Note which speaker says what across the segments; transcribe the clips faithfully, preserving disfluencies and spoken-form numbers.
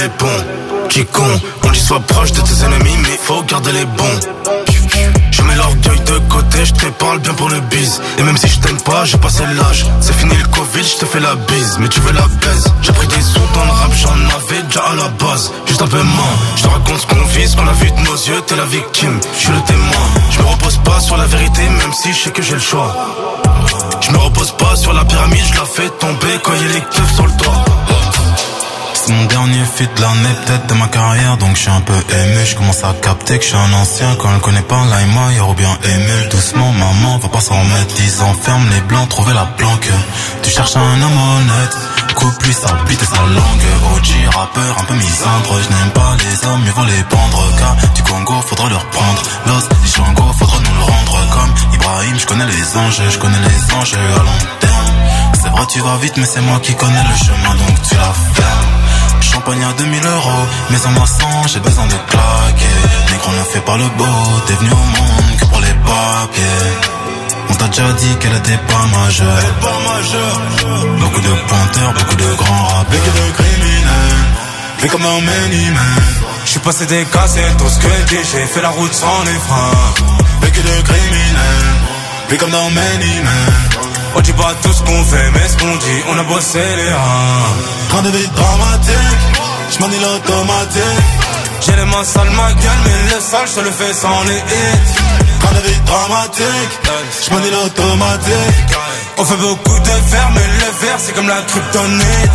Speaker 1: les ponts. Qui con, on dit sois proche de tes ennemis, mais faut garder les bons. Je mets l'orgueil de côté, je te parle bien pour le bise. Et même si je t'aime pas, j'ai passé l'âge. C'est fini le Covid, je te fais la bise, mais tu veux la baise. J'ai pris des sous dans le rap, j'en avais déjà à la base. Juste un peu moins, je te raconte ce qu'on vit, ce qu'on a vu de nos yeux, t'es la victime, je suis le témoin. Je me repose pas sur la vérité, même si je sais que j'ai le choix. Je me repose pas sur la pyramide, je la fais tomber quand y'a les keufs sur le toit.
Speaker 2: C'est mon dernier feat de l'année, peut-être de ma carrière, donc je suis un peu ému. Je commence à capter que je suis un ancien. Quand elle connaît pas Laima, y'a bien aimé. Doucement, maman, va pas s'en remettre. Dix ans, ferme les blancs, trouver la planque. Tu cherches un homme honnête, coupe lui sa bite et sa langue. O G, rappeur, un peu misandre. Je n'aime pas les hommes, mieux vaut les pendre. Car du Congo, faudra leur prendre. Los, les Shango, faudra nous le rendre. Comme Ibrahim, je connais les anges, je connais les anges à long terme. C'est vrai, tu vas vite, mais c'est moi qui connais le chemin, donc tu la fermes. Champagne à deux mille euros, mais en ma sang, j'ai besoin de claquer. Négro ne fait pas le beau, t'es venu au monde que pour les papiers. On t'a déjà dit qu'elle était pas majeure. Elle est pas majeure. Beaucoup de pointeurs, beaucoup de grands rappeurs. Beaucoup de criminels, fait comme un mini-man. J'suis passé des cassettes au squelette, j'ai fait la route sans les freins. Beaucoup de criminels, fait comme dans mini-man. On dit pas tout ce qu'on fait, mais ce qu'on dit, on a bossé les reins. Rien de vite dramatique, j'manie l'automatique. J'ai les mains sales, ma gueule, mais le sale, je le fais sans les hits. Rien de vite dramatique, j'manie l'automatique. On fait beaucoup de fer, mais le verre, c'est comme la kryptonite.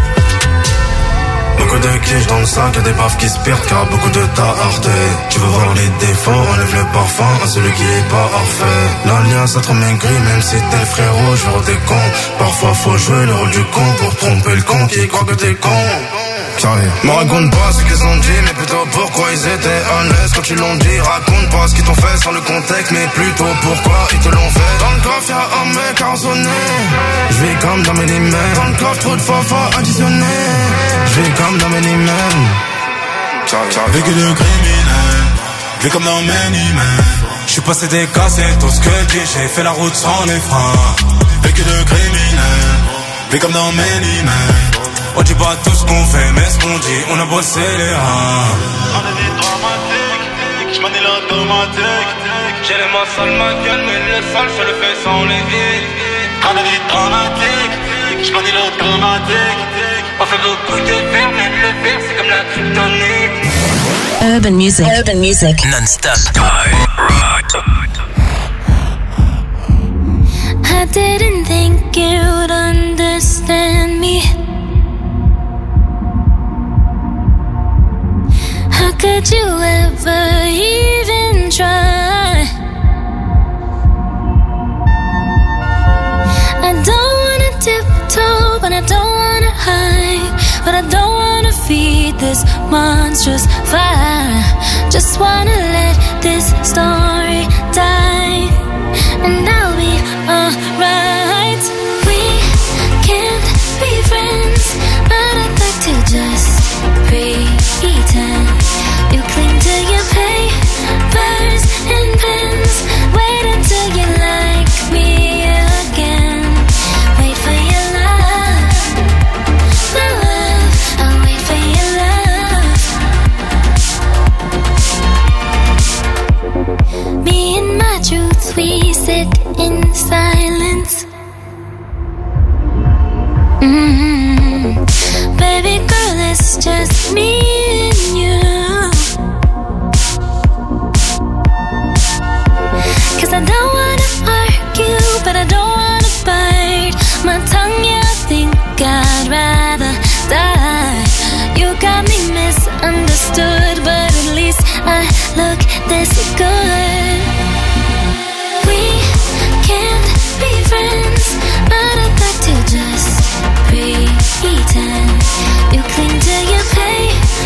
Speaker 1: Beaucoup de quiches dans le sac, y'a des baffes qui se perdent car beaucoup de tarté. Tu veux voir les défauts, enlève le parfum à celui qui est pas parfait. L'alliance a trop maigri, même si t'es le frérot, je veux des cons. Parfois faut jouer le rôle du con pour tromper le con qui croit que t'es con. Me raconte pas ce qu'ils ont dit, mais plutôt pourquoi ils étaient à l'aise quand ils l'ont dit. Raconte pas ce qu'ils t'ont fait sans le contexte, mais plutôt pourquoi ils te l'ont fait. Dans le coffre y'a un mec arraisonné, je vis comme dans mes limits. Dans le coffre trop de forfait additionné, je vis comme dans mes limits.
Speaker 2: Vécu de criminel, vis comme dans Many-Man. J'suis passé des cassettes au squelette, j'ai fait la route sans les freins. Vécu de criminel, vis comme dans Many-Man. On dit pas tout ce qu'on fait, mais ce qu'on dit, on a bossé les reins. On a des dramatiques, j'm'en ai l'automatique. J'ai les mains sales, ma gueule, mais le sale, je le fais sans les hits. On a des dramatiques, j'm'en ai l'automatique. On fait beaucoup de verre, mais le verre, c'est comme la kryptonite.
Speaker 3: Urban music, urban music, non-stop.
Speaker 4: I didn't think you'd understand me. How could you ever even try? I don't wanna tiptoe, but I don't wanna hide. But I don't wanna feed this monstrous fire. Just wanna let this story die, and I'll be alright. We can't be friends, but I'd like to just pretend. You cling to your papers and pens. Wait until you like me again. Wait for your love, my love. I'll wait for your love. Me and my truth, we sit in silence. Mm-hmm. Baby girl, it's just me and you. Cause I don't wanna argue, but I don't wanna bite my tongue, yeah, I think I'd rather die. You got me misunderstood, but at least I look this good. We can't be friends, but I'd like to just pretend. You cling to your paper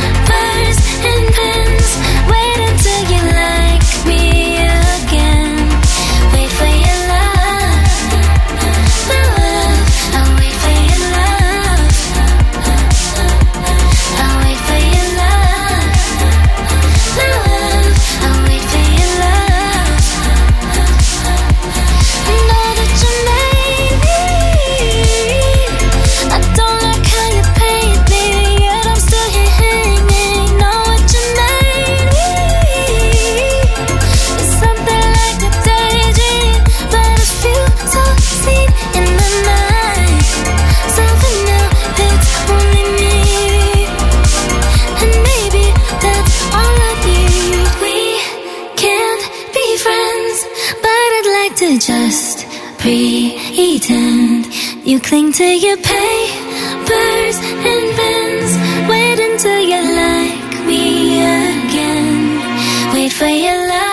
Speaker 4: to just pretend. You cling to your papers and pens. Wait until you like me again. Wait for your love.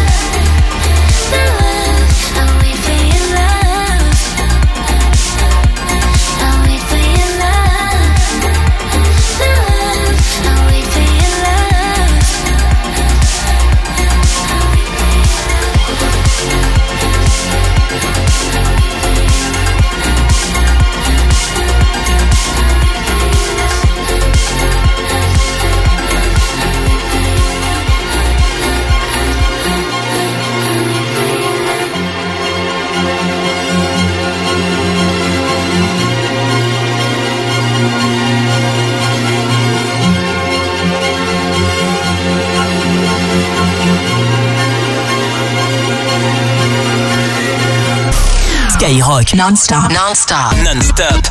Speaker 3: Skyrock non-stop, non-stop, non-stop.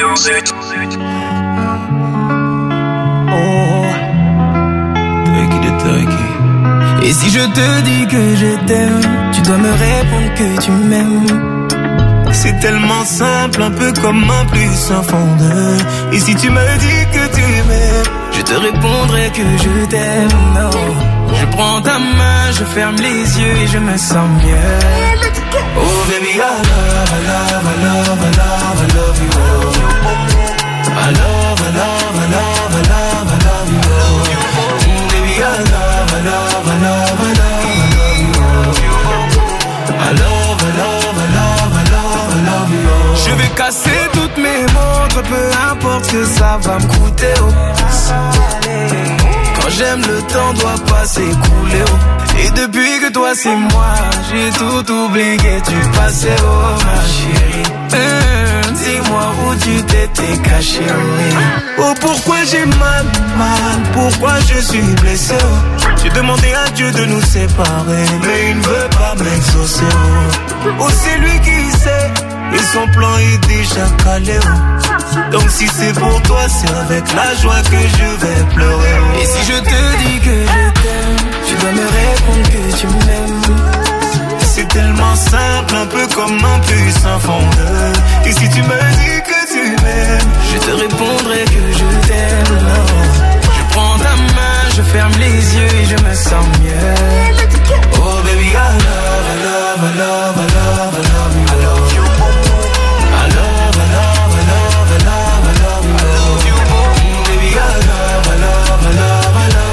Speaker 5: Oh, turkey de turkey. Et si je te dis que je t'aime, tu dois me répondre que tu m'aimes.
Speaker 1: C'est tellement simple, un peu comme un plus un fond de. Et si tu me dis que tu m'aimes,
Speaker 5: je te répondrai que je t'aime. Non, je prends ta main, je ferme les yeux et je me sens mieux.
Speaker 1: Oh baby, I love, I love, I love, I love, I love you. I love, I love, I love, I love, I love you. Mm, baby, I love, I love, I love, I love, I love you. I love, I love, I love, I love, I love you.
Speaker 5: Je vais casser toutes mes montres, peu importe ce que ça va me coûter. Oh. Quand j'aime, le temps doit pas s'écouler. Oh. Et depuis que toi c'est moi, j'ai tout oublié, tu passais, oh ma chérie. Hum, dis-moi où tu t'étais caché, oui.
Speaker 1: Oh pourquoi j'ai mal, mal, pourquoi je suis blessé, oh. J'ai demandé à Dieu de nous séparer, mais il ne veut pas m'exaucer, oh. Oh c'est lui qui sait, et son plan est déjà calé, oh. Donc si c'est pour toi, c'est avec la joie que je vais pleurer, oh.
Speaker 5: Et si je te dis que je t'aime, tu dois me répondre que tu m'aimes.
Speaker 1: C'est tellement simple, un peu comme un puissant fondeur. Et si tu me dis que tu m'aimes,
Speaker 5: je te répondrai que je t'aime. Non. Je prends ta main, je ferme les yeux et je me sens mieux.
Speaker 1: Oh baby, I love, I love, I love, I love, I love you. I love you. I love, I love, I love, I love, I love you. I love you. Mm, baby, I love, I love, I love, I love.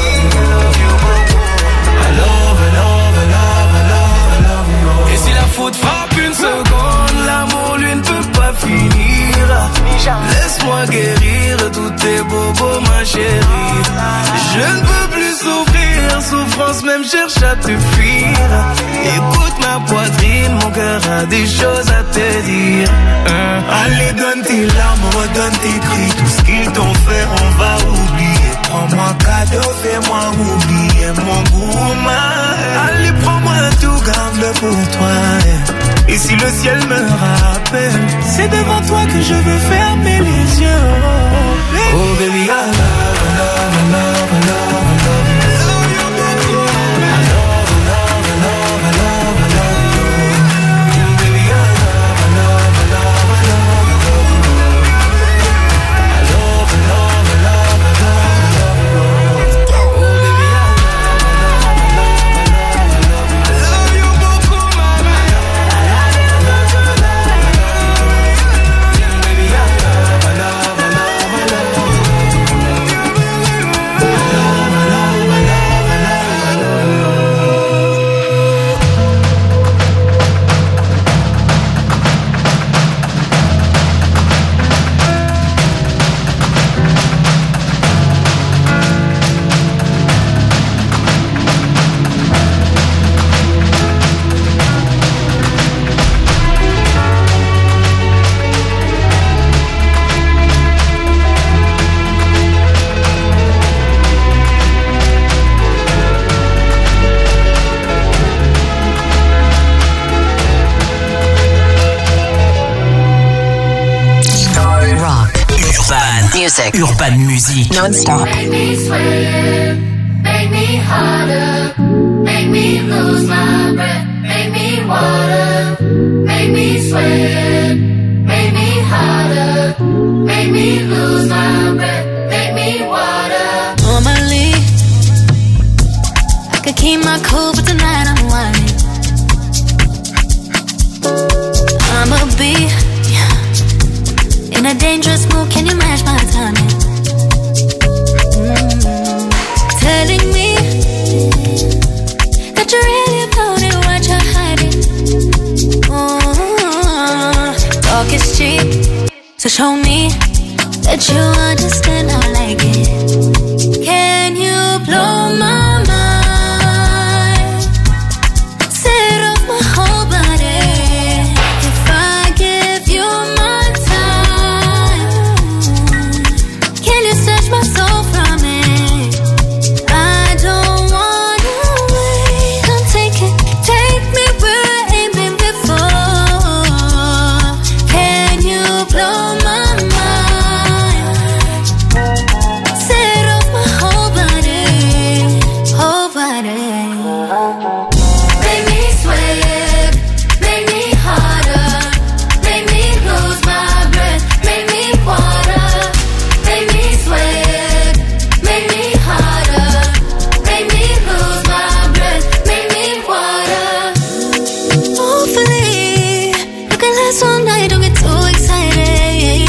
Speaker 5: Et si la faute frappe une seconde, l'amour lui ne peut pas finir. Laisse-moi guérir tous tes bobos, ma chérie. Je ne peux plus souffrir, souffrance même cherche à te fuir. Écoute ma poitrine, mon cœur a des choses à te dire.
Speaker 1: hein? Allez donne tes larmes, redonne tes cris. Tout ce qu'ils t'ont fait, on va oublier. Prends-moi cadeau, fais-moi oublier mon goût, ma. Allez prends-moi tout, garde-le pour toi. Et si le ciel me rappelle, c'est devant toi que je veux fermer les yeux. Oh, oh baby, I love, I love, I love, I love, I love you. I love, I love, I love, I love, I love you. Baby, I love, I love, I love, I love, I love you. I love, I love, I love, I love, I love you. Oh baby, I love, I love, I love, I love, I love you beaucoup, mama. I love, I love, I love, I love you. Baby, I love, I love, I love, I love you.
Speaker 3: Music. Urban Music. Non-stop.
Speaker 4: Make me swim, make me harder, make me lose my breath, make me water. make me lose my breath, make me water. Normally, I could keep my cool, but tonight I'm whining. I'ma be in a dangerous mood, can you match my timing? Mm-hmm. Telling me that you're really about it, what you're hiding. Mm-hmm. Talk is cheap, so show me that you understand how I like it. Can you blow my mind? Set off my whole body. If I give you my time, can you search my soul from it? I don't wanna wait. Come take it, take me where I ain't been before. Can you blow my mind? Set off my whole body, whole body. Make me sweat, make me harder, make me lose my breath, make me water. Make me sweat, make me harder, make me lose my breath, make me water. Hopefully, you can last all night, don't get too excited.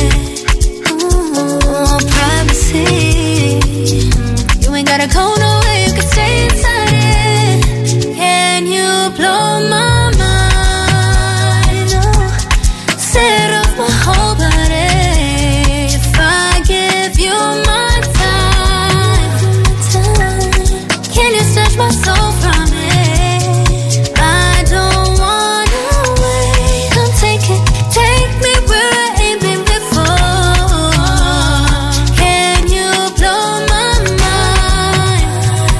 Speaker 4: Ooh, privacy, you ain't gotta go nowhere, you can stay inside it. Can you blow my mind? Oh, set off my whole body. If I give you my time, can you search my soul from it? I don't wanna wait. Come take it, take me where I ain't been before. Can you blow my mind?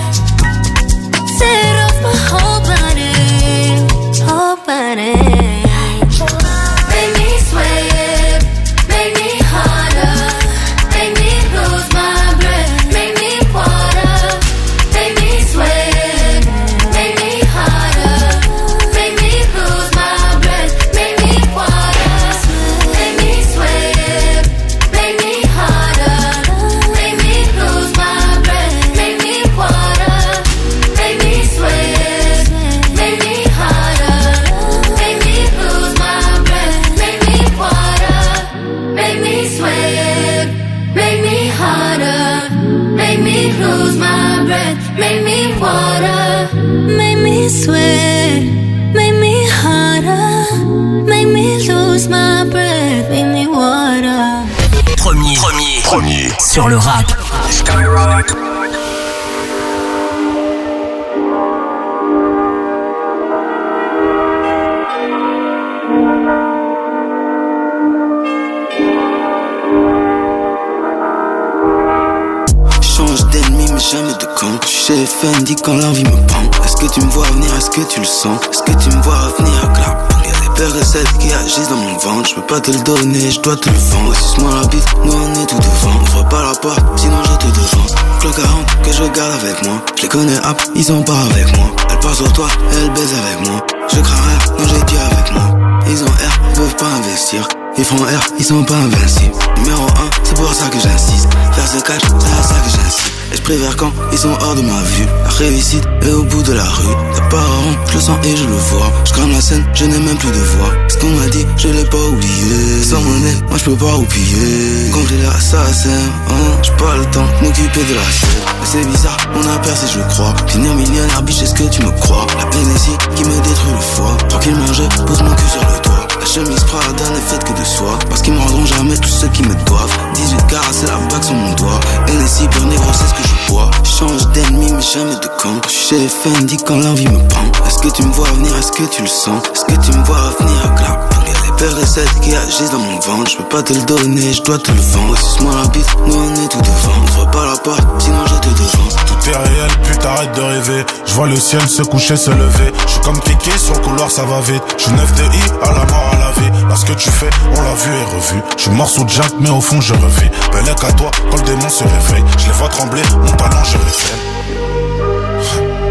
Speaker 4: Set off my whole body, whole body. Make me sweat, make me harder, make me lose my breath, make me water. Make me sweat, make me harder, make me lose my breath, make me water. Make me sweat, make me harder, make me lose my breath, make me water. Make me sweat, make me harder, make me lose my breath, make me water. Make me sweat, make me harder, make me lose my breath, make me water. Make me sweat, make me harder, make me lose my breath, make me water.
Speaker 3: Premier, premier, premier sur le rap.
Speaker 6: Skyrock.
Speaker 7: Change d'ennemi mais jamais de camp. Je suis chez F N D quand l'envie me prend. Est-ce que tu me vois venir, est-ce que tu le sens? Est-ce que tu me vois revenir à clap? Y'a des paires de sel qui agissent dans mon ventre. Je peux pas te le donner, je dois te le vendre. Suce-moi la bite, nous on est tout devant. Ouvre pas la porte, sinon je te devance. Clock quarante que je garde avec moi. Je les connais hop, ils sont pas avec moi. Elle part sur toi, elle baise avec moi. Je crains rien, non j'ai Dieu avec moi. Ils ont R, ils peuvent pas investir. Ils font R, ils sont pas invincibles. Numéro un, c'est pour ça que j'insiste. Faire ce catch, c'est à ça que j'insiste. Et je préfère quand ils sont hors de ma vue. La réussite est au bout de la rue. T'as pas rond, je le sens et je le vois. Je crame la scène, je n'ai même plus de voix. Ce qu'on m'a dit, je l'ai pas oublié. Sans monnaie, moi je peux pas roupiller. Compter l'assassin, hein. J'ai pas le temps de m'occuper de la scène. Mais c'est bizarre, on a percé je crois. Finir millionnaire, biche, est-ce que tu me crois? La Hennessy qui me détruit le foie. Tranquillement je pose mon cul sur le toit. La chemise Prada n'est faite que de soie. Parce qu'ils me rendront jamais tous ceux qui me doivent. dix-huit carats, c'est la bague sur mon doigt. Hennessy, pur négro, c'est ce que je bois. Change d'ennemi mais jamais de camp. Je suis chez F N D quand l'envie me prend. Est-ce que tu me vois venir, est-ce que tu le sens? Est-ce que tu me vois venir à clap? Y'a des paires de sel qui agissent dans mon ventre. Je peux pas te le donner, je dois te le vendre. Suce-moi la bite, nous on est tout devant. Ouvre pas la porte, sinon je te devance.
Speaker 1: Tout est réel, putain arrête de rêver. Je vois le ciel se coucher, se lever. Je suis comme Kiki sur le couloir, ça va vite. Je suis neuf de I, à la mort, à la vie. Là ce que tu fais, on l'a vu et revu. Je suis mort sous Jack, mais au fond je revis. Bellec à toi, quand le démon se réveille. Je les vois trembler, mon talent je les fais. Plein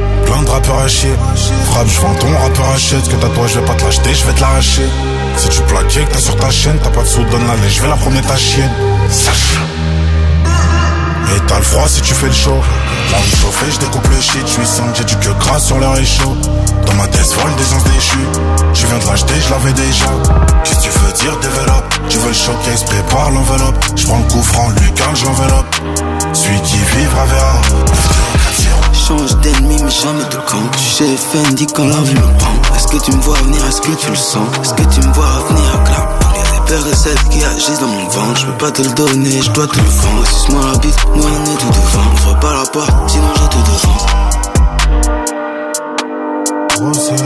Speaker 1: de rappeur à chier. Frappe, je vends ton rappeur achète. Ce que t'as toi, je vais pas te l'acheter, je vais te l'arracher. Si tu plaquais que t'as sur ta chaîne, t'as pas de sous, donne la lait, je vais la promener ta chienne. Sache. Et t'as le froid si tu fais le show. La rue chauffée, je découpe le shit. Je suis simple, j'ai du queue gras sur le réchaud. Dans ma tête folle, des gens déchus. Je viens de l'acheter, je l'avais déjà. Qu'est-ce que tu veux dire, développe? Tu veux le showcase, prépare l'enveloppe. Je prends le coup franc, lui calme, j'enveloppe. Celui qui vivra verra.
Speaker 7: Change d'ennemi mais jamais de camp. Tu sais Fendi quand la vie me prend. Est-ce que tu me vois venir, est-ce que tu le sens? Est-ce que tu me vois venir à clap? Y'a des pères et celles qui agissent dans mon ventre. Je peux pas te le donner, je dois te le vendre. Suce-moi la bite, moi on est tout devant. On fera pas la porte, sinon je te devance.
Speaker 1: Oh, c'est...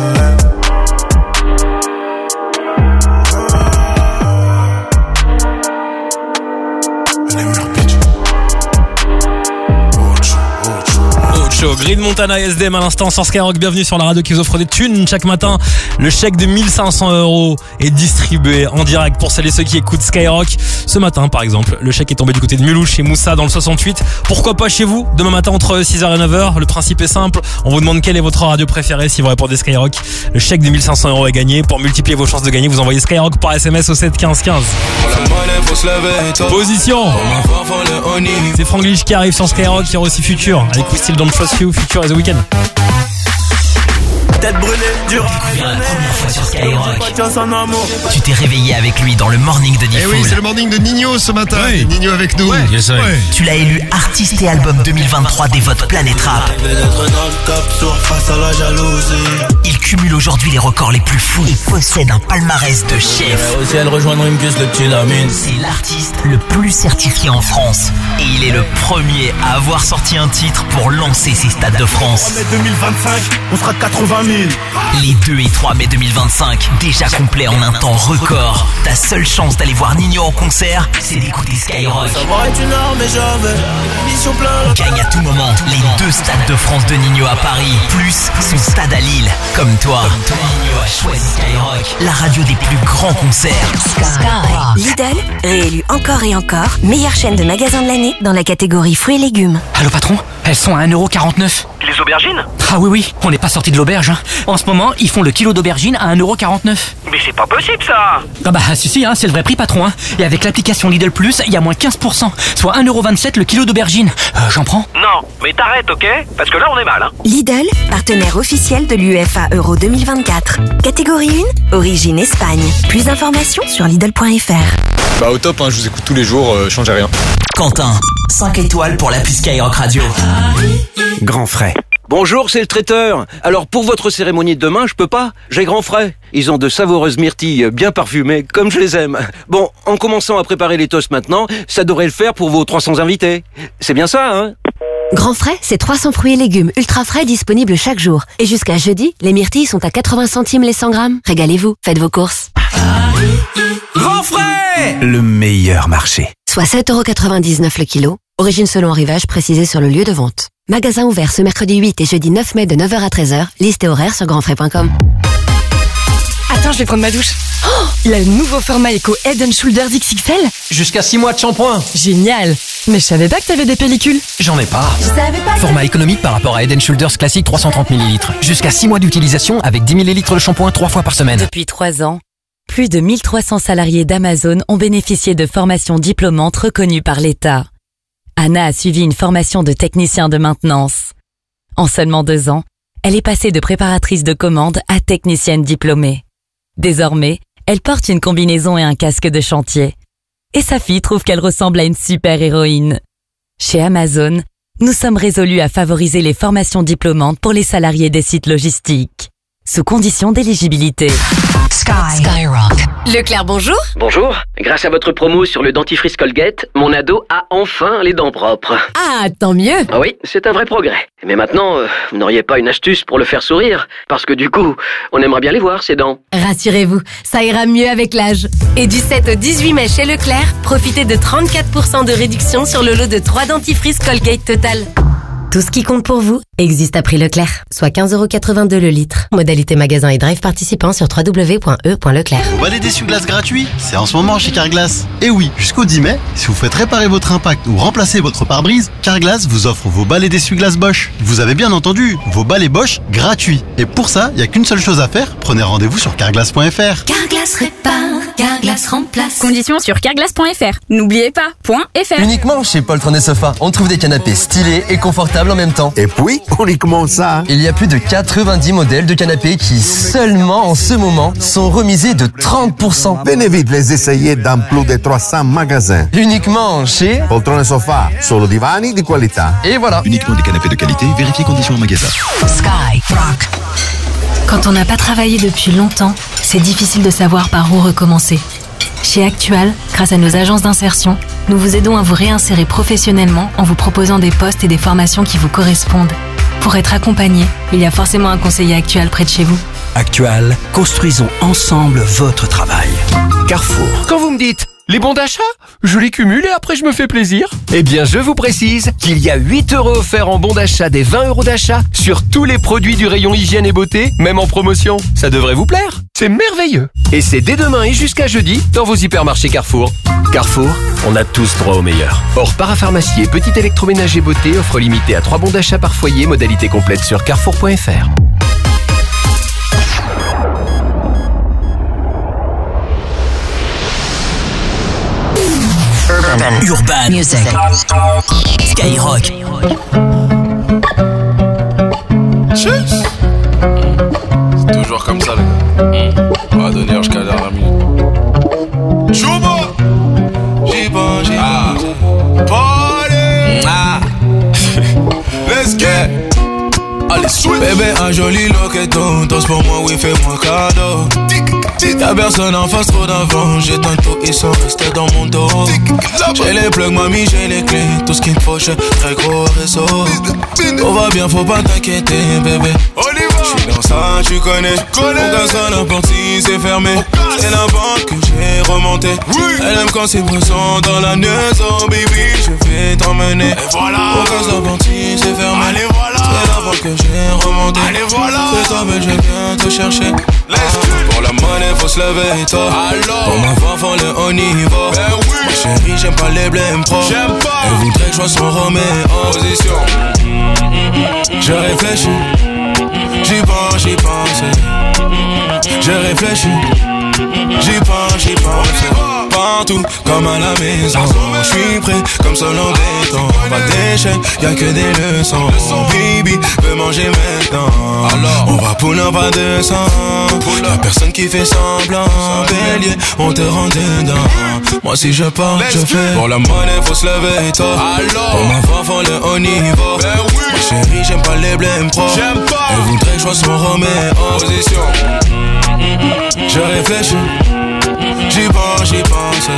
Speaker 6: Green Montana S D M à l'instant sur Skyrock. Bienvenue sur la radio qui vous offre des thunes chaque matin. Le chèque de mille cinq cents euros est distribué en direct pour celles et ceux qui écoutent Skyrock. Ce matin par exemple, le chèque est tombé du côté de Mulhouse chez Moussa dans le soixante-huit. Pourquoi pas chez vous? Demain matin entre six heures et neuf heures. Le principe est simple, on vous demande quelle est votre radio préférée. Si vous répondez Skyrock, le chèque de mille cinq cents euros est gagné. Pour multiplier vos chances de gagner, vous envoyez Skyrock par S M S au sept quinze quinze. Position. C'est Franglish qui arrive sur Skyrock. Il y aura aussi Future avec We Still Don't Trust You. Future et The Weeknd.
Speaker 5: Tête brûlée, dur.
Speaker 3: Découvrir la première fois sur Skyrock. Tu t'es réveillé avec lui dans le morning de Diffoul.
Speaker 8: Eh oui, c'est le morning de Nino ce matin.
Speaker 9: Oui.
Speaker 8: Nino avec nous.
Speaker 9: Ouais. Yes, ouais. Ouais.
Speaker 3: Tu l'as élu artiste et album deux mille vingt-trois des votes Planète Rap. Il cumule aujourd'hui les records les plus fous et possède un palmarès de chef.
Speaker 5: Aussi elle rejoindre une cuisse, le petit Lamine.
Speaker 3: C'est l'artiste le plus certifié en France. Et il est le premier à avoir sorti un titre pour lancer ses stades de France.
Speaker 5: deux mille vingt-cinq, on sera quatre-vingt mille.
Speaker 3: Les deux et trois mai deux mille vingt-cinq, déjà complet en un temps record. Ta seule chance d'aller voir Nino en concert, c'est d'écouter Skyrock.
Speaker 5: Ça va être une heure, mais j'avais mission plein.
Speaker 3: Gagne à tout moment les deux stades de France de Nino à Paris, plus son stade à Lille. Comme toi, Nino a choisi Skyrock, la radio des plus grands concerts.
Speaker 10: Sky. Lidl, réélu encore et encore, meilleure chaîne de magasins de l'année dans la catégorie fruits et légumes.
Speaker 11: Allô patron, elles sont à un euro quarante-neuf.
Speaker 12: Les aubergines?
Speaker 11: Ah oui oui, on n'est pas sorti de l'auberge. Hein. En ce moment, ils font le kilo d'aubergine à un euro quarante-neuf.
Speaker 12: Mais c'est pas possible ça.
Speaker 11: Ah bah si si, hein, c'est le vrai prix patron. Hein. Et avec l'application Lidl Plus, il y a moins quinze pour cent, soit un euro vingt-sept le kilo d'aubergine. Euh, j'en prends?
Speaker 12: Non, mais t'arrêtes, ok? Parce que là on est mal. Hein.
Speaker 10: Lidl, partenaire officiel de l'U E F A Euro deux mille vingt-quatre. Catégorie un, origine Espagne. Plus d'informations sur Lidl point F R.
Speaker 9: Bah au top, hein, je vous écoute tous les jours, euh, changez rien.
Speaker 3: Quentin, cinq étoiles pour l'appli Skyrock Radio.
Speaker 13: Grand frais.
Speaker 14: Bonjour, c'est le traiteur. Alors pour votre cérémonie de demain, je peux pas. J'ai grand frais. Ils ont de savoureuses myrtilles bien parfumées, comme je les aime. Bon, en commençant à préparer les toasts maintenant, ça devrait le faire pour vos trois cents invités. C'est bien ça, hein?
Speaker 10: Grand frais, c'est trois cents fruits et légumes ultra frais disponibles chaque jour. Et jusqu'à jeudi, les myrtilles sont à quatre-vingts centimes les cent grammes. Régalez-vous, faites vos courses.
Speaker 5: Grand frais.
Speaker 13: Le meilleur marché.
Speaker 10: Soit sept euros quatre-vingt-dix-neuf le kilo. Origine selon arrivage précisé sur le lieu de vente. Magasin ouvert ce mercredi huit et jeudi neuf mai de neuf heures à treize heures. Liste et horaire sur grand frais point com.
Speaker 15: Attends, je vais prendre ma douche. Oh, il a le nouveau format Eco Head and Shoulders X X L.
Speaker 16: Jusqu'à six mois de shampoing.
Speaker 15: Génial. Mais je savais pas que t'avais des pellicules.
Speaker 16: J'en ai pas.
Speaker 15: Je savais pas.
Speaker 16: Format économique par rapport à Head and Shoulders classique trois cent trente millilitres. Jusqu'à six mois d'utilisation avec dix millilitres de shampoing trois fois par semaine.
Speaker 17: Depuis trois ans, plus de mille trois cents salariés d'Amazon ont bénéficié de formations diplômantes reconnues par l'État. Anna a suivi une formation de technicien de maintenance. En seulement deux ans, elle est passée de préparatrice de commande à technicienne diplômée. Désormais, elle porte une combinaison et un casque de chantier. Et sa fille trouve qu'elle ressemble à une super-héroïne. Chez Amazon, nous sommes résolus à favoriser les formations diplômantes pour les salariés des sites logistiques, sous condition d'éligibilité.
Speaker 10: Sky. Skyrock.
Speaker 18: Leclerc, bonjour.
Speaker 14: Bonjour. Grâce à votre promo sur le dentifrice Colgate, mon ado a enfin les dents propres.
Speaker 18: Ah, tant mieux.
Speaker 14: Ah oui, c'est un vrai progrès. Mais maintenant, euh, vous n'auriez pas une astuce pour le faire sourire? Parce que du coup, on aimerait bien les voir, ces dents.
Speaker 18: Rassurez-vous, ça ira mieux avec l'âge. Et du sept au dix-huit mai chez Leclerc, profitez de trente-quatre pour cent de réduction sur le lot de trois dentifrices Colgate Total. Tout ce qui compte pour vous existe à prix Leclerc, soit quinze euros quatre-vingt-deux le litre. Modalité magasin et drive participant sur w w w point e point leclerc.
Speaker 19: Vous balai d'essuie-glace gratuit, c'est en ce moment chez Carglass. Et oui, jusqu'au dix mai, si vous faites réparer votre impact ou remplacer votre pare-brise, Carglass vous offre vos balais d'essuie-glace Bosch. Vous avez bien entendu, vos balais Bosch gratuits. Et pour ça, il n'y a qu'une seule chose à faire, prenez rendez-vous sur carglass point f r.
Speaker 20: Carglass répare, Carglass remplace.
Speaker 21: Conditions sur carglass point f r. N'oubliez pas, .fr.
Speaker 22: Uniquement chez Poltron et Sofa, on trouve des canapés stylés et confortables en même temps.
Speaker 23: Et puis, uniquement ça.
Speaker 22: Il y a plus de quatre-vingt-dix modèles de canapés qui, seulement en ce moment, sont remisés de trente pour cent.
Speaker 23: Venez vite les essayer dans plus de trois cents magasins.
Speaker 22: Uniquement chez
Speaker 23: Poltron et Sofa, solo divani di qualità.
Speaker 22: Et voilà.
Speaker 24: Uniquement des canapés de qualité, vérifiez conditions en magasin.
Speaker 25: Sky Rock. Quand on n'a pas travaillé depuis longtemps, c'est difficile de savoir par où recommencer. Chez Actual, grâce à nos agences d'insertion, nous vous aidons à vous réinsérer professionnellement en vous proposant des postes et des formations qui vous correspondent. Pour être accompagné, il y a forcément un conseiller Actual près de chez vous.
Speaker 26: Actual, construisons ensemble votre travail. Carrefour.
Speaker 27: Quand vous me dites les bons d'achat, je les cumule et après je me fais plaisir. Eh bien, je vous précise qu'il y a huit euros offerts en bons d'achat des vingt euros d'achat sur tous les produits du rayon hygiène et beauté, même en promotion. Ça devrait vous plaire. C'est merveilleux. Et c'est dès demain et jusqu'à jeudi dans vos hypermarchés Carrefour. Carrefour, on a tous droit au meilleur. Or, parapharmacie et petit électroménager beauté offre limité à trois bons d'achat par foyer, modalité complète sur carrefour point f r.
Speaker 3: Urban, Urban Music. Skyrock.
Speaker 28: C'est toujours comme ça, les gars. On va donner jusqu'à la dernière minute. Chouba! J'y pense, j'y pense. Party! Ah! Let's get! Allez, switch! Bébé, un joli loqueton. Tous pour moi, oui, fais-moi cadeau. Y'a personne en face, trop d'avant. J'éteins tout, ils sont restés dans mon dos. J'ai les plugs, mamie, j'ai les clés. Tout ce qu'il me faut, j'ai très gros réseau. Tout va bien, faut pas t'inquiéter, bébé. J'suis dans ça, tu connais. Aucun seul la porte si c'est fermé. C'est la banque que j'ai remonté. Elle aime quand c'est présent dans la maison, baby. Je vais t'emmener. Aucun seul la porte si c'est fermé. C'est la banque que j'ai remonté. C'est toi, belle, je viens te chercher. Pour la monnaie, faut se lever, toi. Pour ma femme, faut le haut niveau. Ma chérie, j'aime pas les blèmes pro. Elle voudrait que je sois son Romeo en position. Je réfléchis, j'y pense, j'y pense. Je réfléchis, j'y pense, j'y pense. Partout, comme à la maison. J'suis prêt, comme seul en béton. Pas d'échec, y'a que des leçons. Baby, veut manger maintenant. Alors, on va pour un pas de sang. Y'a personne qui fait semblant. Bélier, on te rend dedans. Moi si je pars, je fais. Pour la monnaie, faut se lever, toi. Pour ma femme, faut le haut niveau. Ma chérie, j'aime pas les blèmes pro. Elle voudrait que je sois son Romeo en position. Je réfléchis, j'y pense, j'y pense.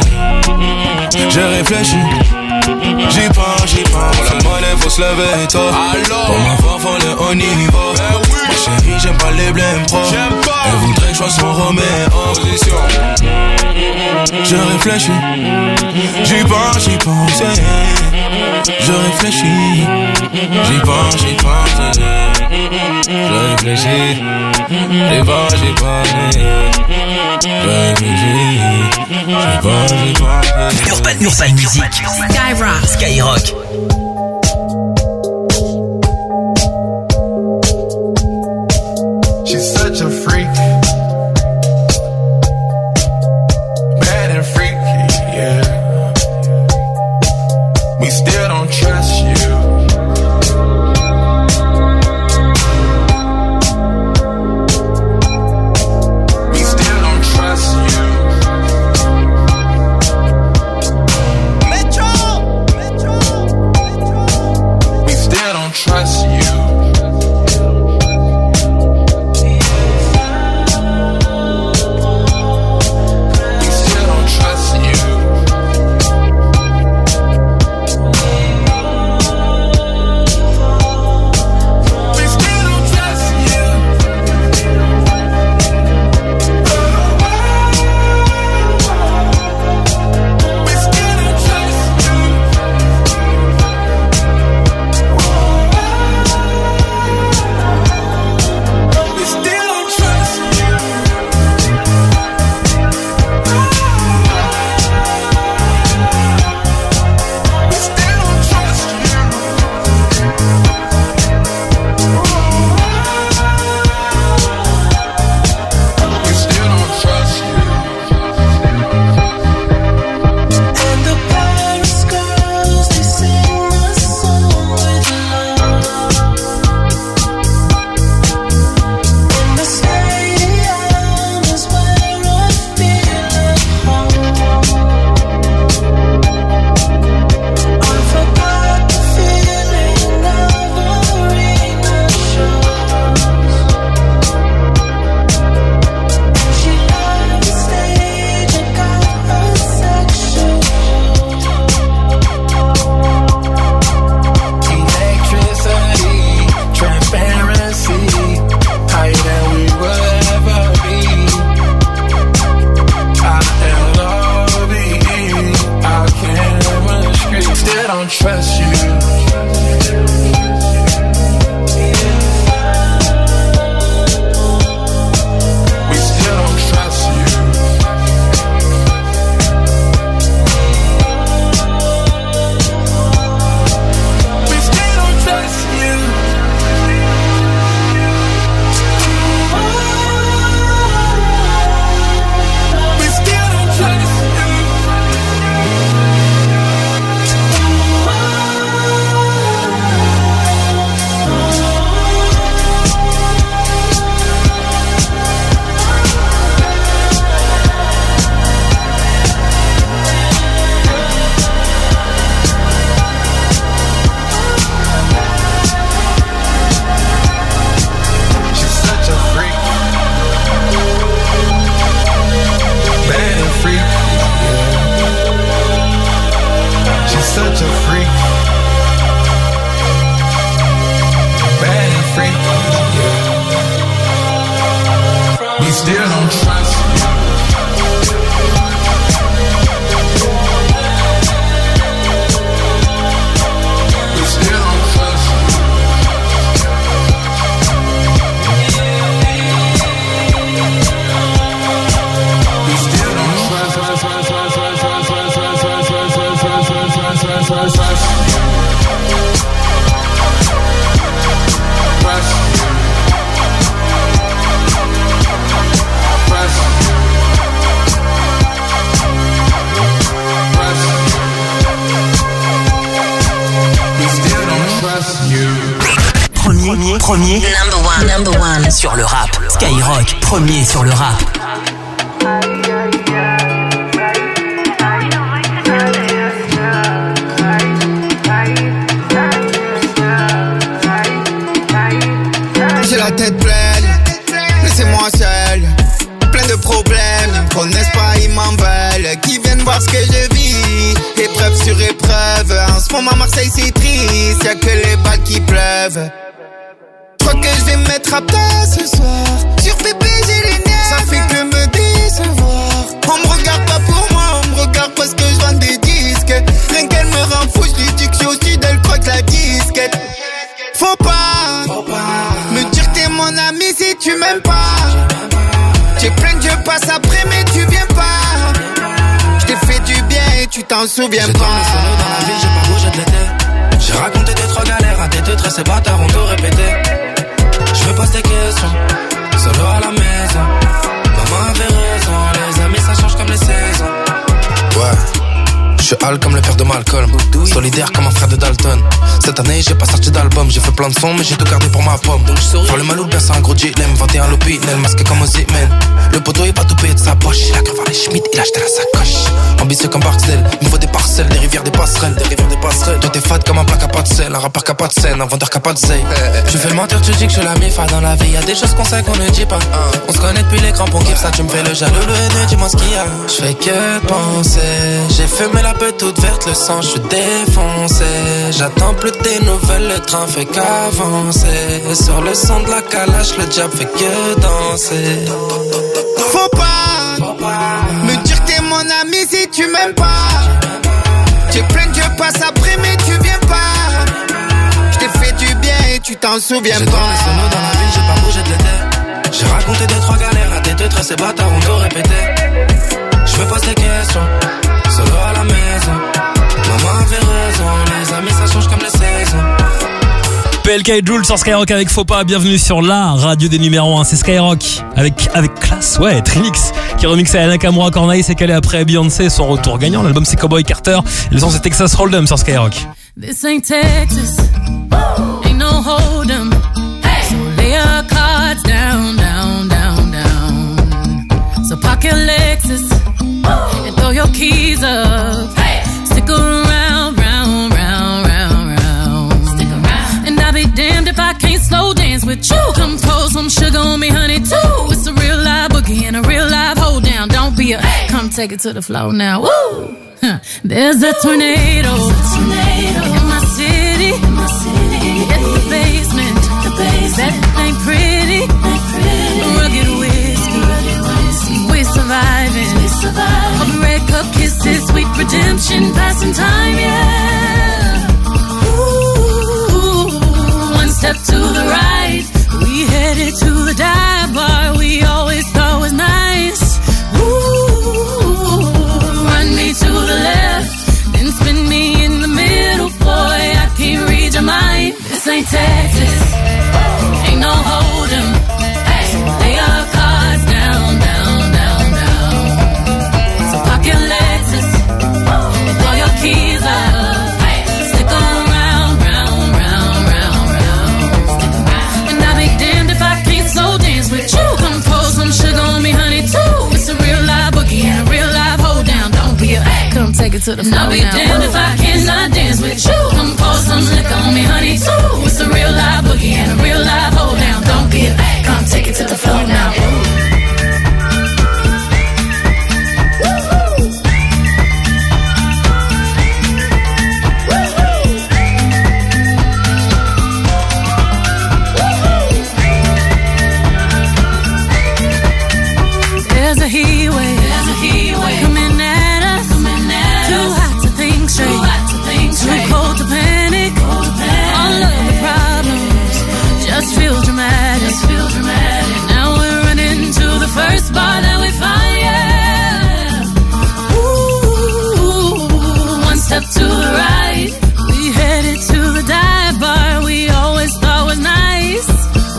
Speaker 28: Je réfléchis, j'y pense, j'y pense. Pour la monnaie, faut se lever, toi. Pour ma femme, faut le haut niveau. Ma chérie, j'aime pas les blèmes pro. Elle voudrait que je sois son Romeo en position. Je réfléchis, j'y pense, j'y pense. Je réfléchis, j'y pense, j'y pense. Je réfléchis, j'y pense, j'y pense. Je réfléchis, j'y pense, j'y pense.
Speaker 3: Urban, Urban Music. Skyrock. Skyrock.
Speaker 5: She's such a freak. Bad and freaky, yeah. We still don't trust you. We still don't trust you. Metro! Metro!
Speaker 28: we still don't trust you. We still don't trust you. We still don't trust, trust, trust, trust, trust, trust, trust, trust, trust, trust, trust, trust, trust, trust, trust, trust.
Speaker 3: Premier, premier, number one, number one sur le rap. Skyrock, premier sur le rap.
Speaker 1: J'ai la tête pleine, laissez-moi seul. Plein de problèmes, ils me connaissent pas, ils m'en veulent. Qui viennent voir ce que je vis, épreuve sur épreuve. En ce moment Marseille c'est triste, y'a que les balles qui pleuvent. Je crois que je vais me mettre à plat ce soir. Sur Pépé j'ai les nerfs, ça fait que me décevoir. On me regarde pas pour moi, on me regarde parce que je vends des disques. Rien qu'elle me rend fou, je lui dis que je suis au sud, elle croit que la disquette. Faut pas, Faut pas me dire que t'es mon ami si tu m'aimes pas. J'ai plein de jeux, passe après mais tu viens pas. Je t'ai fait du bien et tu t'en souviens
Speaker 5: j'ai
Speaker 1: pas.
Speaker 5: J'ai tourné solo dans la ville, j'ai pas bougé de l'été. J'ai raconté des trois galères à des deux traits, ces bâtards ont tout répété. Je me pose des questions, solo à la maison. Maman avait raison, les amis ça change comme les saisons. Ouais. Je suis hal comme le père de Malcolm, solidaire comme un frère de Dalton. Cette année j'ai pas sorti d'album, j'ai fait plein de sons mais j'ai tout gardé pour ma pomme. Pour le mal ou bien c'est un gros dilemme, vingt et un l'opinel, masqué comme Ozzy-Man. Le poteau est pas tout payé de sa poche, il a cru voir les Schmitt, il a acheté la sacoche. Ambitieux comme Barksdale, il me faut des parcelles, des rivières, des passerelles, des rivières, des passerelles. Toi t'es fade comme un plat qui a pas de sel, un rappeur qui a pas de scène, un vendeur qui a pas de zèle. Tu fais le mentir, tu dis que je suis la mi-fa dans la vie, y'a des choses qu'on sait qu'on ne dit pas. On se connaît depuis les crampons, kiff ça, tu me fais le jaloux, le haineux, dis-moi ce qu'il y a. Je fais que penser, j'ai fumé la peu toute verte, le sang, je suis défoncé. J'attends plus des nouvelles, le train fait qu'avancer. Sur le son de la calache, le diable fait que danser.
Speaker 1: Faut pas, Faut pas me dire que t'es mon ami si tu m'aimes pas. J'ai plein de jeux, passe après mais tu viens pas. Je t'ai fait du bien et tu t'en souviens
Speaker 5: j'ai
Speaker 1: pas.
Speaker 5: J'ai tourné solo dans la ville, j'ai pas bougé de l'été. J'ai raconté deux trois galères à des deux traits, ces bâtards ont tout répété. Je me pose des questions, solo à la maison. Maman avait raison, les amis ça change comme les saisons.
Speaker 2: P L K et Jul sur Skyrock avec Faut pas, bienvenue sur la radio des numéros un, c'est Skyrock avec, avec classe, ouais, Trinix qui remixe à Ayana Kamura Corneille, c'est calé après Beyoncé, son retour gagnant, l'album c'est Cowboy Carter, et le son c'est Texas Hold'em sur Skyrock.
Speaker 4: This ain't Texas, ain't no Hold'em, so lay your cards down, down, down, down, so pocket Lexus, and throw your keys up, stick around, round, round, round, round, stick around, and I'll be damned if I can't slow dance with you, come pour some sugar on me honey too, it's a real live boogie and a real live hold down, don't be a, come take it to the floor now, woo! Huh. There's a tornado, a tornado in my city, in my city. At the basement, the basement. That ain't pretty, ain't pretty. Rugged whiskey, rugged whiskey. We surviving, we surviving. All the red cup kisses, sweet redemption, passing time, yeah. Ooh, one step to the right, we headed to the dive bar we always thought was nice. Ooh, run me to the left, then spin me in the middle, boy, I can't read your mind. This ain't Texas, ain't no Hold'em, so lay your cards down, down, down, down. So pocket Lexus, and throw your keys up, stick around, round, round, round, round, and I'll be damned if I can't slow dance with you. Come pour some sugar on me, honey, too. It's a real live boogie and a real live hold down. Don't be a, come take it to the floor now. I'll be damned if I cannot dance with you. Come pour some liquor on me, honey, too. It's a real live boogie and a real live hold down. Don't be a, come take it to the floor now. There's a heat wave, there's a heat wave coming at us, coming at Too us. hot to think straight, Too hot to think straight. Too cold to panic, cold to panic. All of the problems just feel dramatic, just feel dramatic. Now we're running to the first bar that we find, yeah. Ooh, one step to the right, we headed to the dive bar we always thought was nice.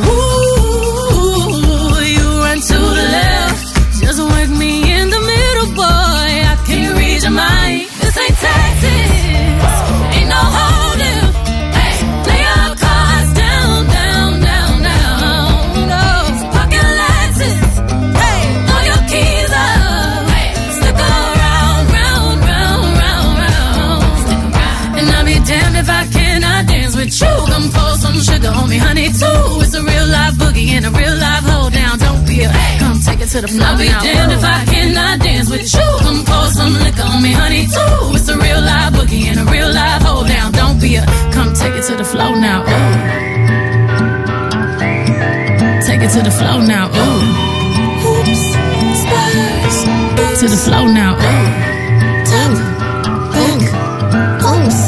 Speaker 4: Ooh, you run to the left, just work me in the middle, boy. I can't read your mind. This ain't Texas, ain't no holding. Hey, lay your cards down, down, down, down. No pocket Lexus. Hey, throw your keys up. Hey, stick around, round, round, round, round. Stick around. And I'll be damned if I cannot dance with you. Come pour some sugar on me, honey, too. It's a real life boogie and a real life hold down. Don't be a hey, come take it to the floor. I'll be damned if I cannot dance with you. Come pour some liquor on me, honey, too. It's a real life boogie and a real life hold down. Don't be a come take it to the floor now. Ooh. Take it to the floor now. Ooh. Oops, spurs. To the floor now. Ooh. Top, back, oops.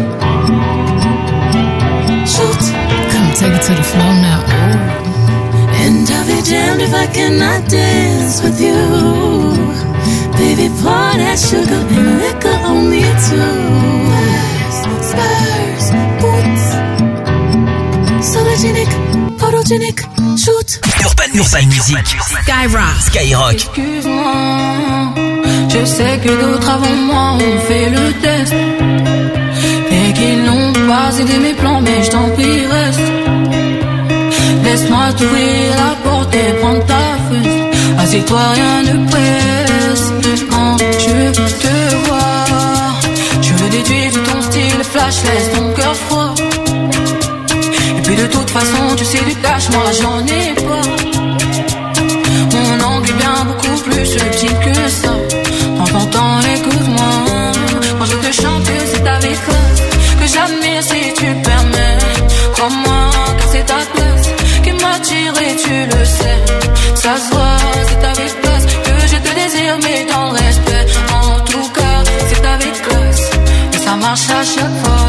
Speaker 4: Shoot. Come take it to the floor now. Ooh. And I'll be damned if I cannot dance with you. Baby, pour that sugar and liquor on me too. Spurs, boots, sologenic, photogenic, shoot.
Speaker 3: Urban, Urban Music,
Speaker 4: Skyrock,
Speaker 3: Skyrock.
Speaker 6: Excuse-moi, je sais que d'autres avant moi ont fait le test et qu'ils n'ont pas aidé mes plans, mais je t'en prie reste. Laisse-moi t'ouvrir la porte et prendre ta fesse. Assieds-toi, rien ne presse. Quand je te vois, je le déduis de ton style flash, laisse ton cœur froid. Et puis de toute façon, tu sais du cash, moi j'en ai pas. Mon angle est bien beaucoup plus subtil que ça. Prends ton temps, écoute-moi. Quand je te chante, c'est avec classe que j'admire si tu permets. Crois-moi, car c'est ta place qui m'attire et tu le sais. Ça se voit, c'est avec classe que je te désire, mais dans le respect. En tout cas, c'est avec classe et ça marche à chaque fois.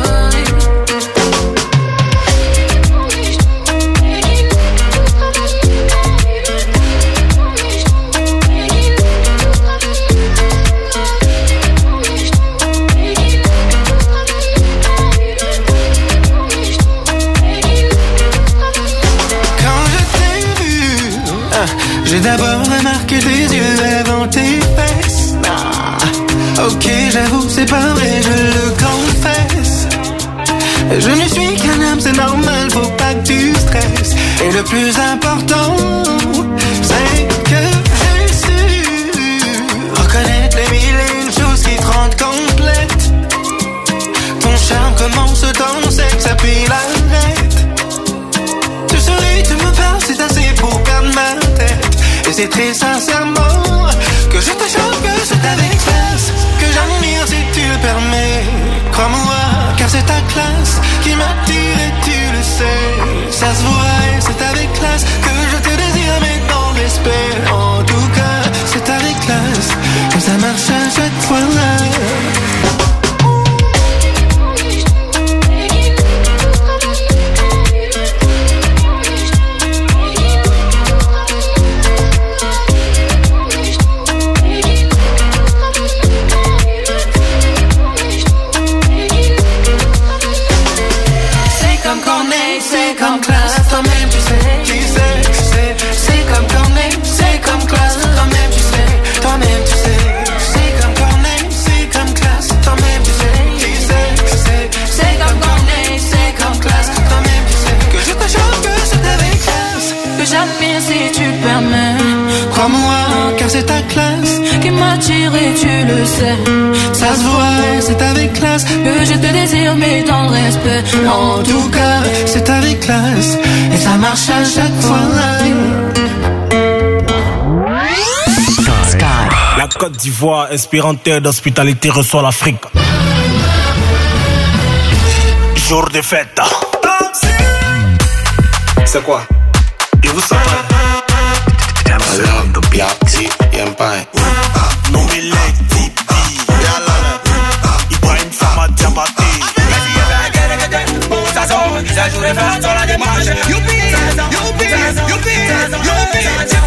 Speaker 5: J'ai d'abord remarqué tes yeux avant tes fesses. Ah, ok, j'avoue, c'est pas vrai, je le confesse. Je ne suis qu'un homme, c'est normal, faut pas que tu stresses. Et le plus important, c'est que j'ai su reconnaître les mille et une choses qui te rendent complète. Ton charme commence dans sexe, puis l'arrête. Tu souris, tu me parles, c'est assez pour perdre ma tête. Et c'est très sincèrement que je te chante, que c'est avec classe que j'admire si tu le permets. Crois-moi, car c'est ta classe qui m'attire et tu le sais. Ça se voit et c'est avec classe que je te désire, mais dans le respect. En tout cas, c'est avec classe que ça marche à chaque fois. C'est comme classe, toi-même tu sais, tu sais, tu sais. C'est comme Corneille, c'est comme classe, toi-même tu sais, toi-même tu sais. C'est comme Corneille, c'est comme classe, toi-même tu sais, tu sais, tu sais. C'est comme Corneille, c'est comme classe, toi-même tu sais. Que je te chante, que c'est avec classe que j'admire si tu le permets. Crois-moi, car c'est ta classe qui m'attire et tu le sais. Ça se voit, c'est avec classe que je te désire, mais dans le respect. En tout cas, c'est avec classe et ça marche à chaque fois.
Speaker 7: Sky. La Côte d'Ivoire, inspirante terre d'hospitalité, reçoit l'Afrique. Jour de fête. C'est quoi? Et vous savez? Yeah, yeah,
Speaker 28: Empire. Non mais les tipi. Ibrahim Sama Diabaté. Ça sonne, ça joue les fans sur la démarche. Youpi, youpi, youpi, youpi.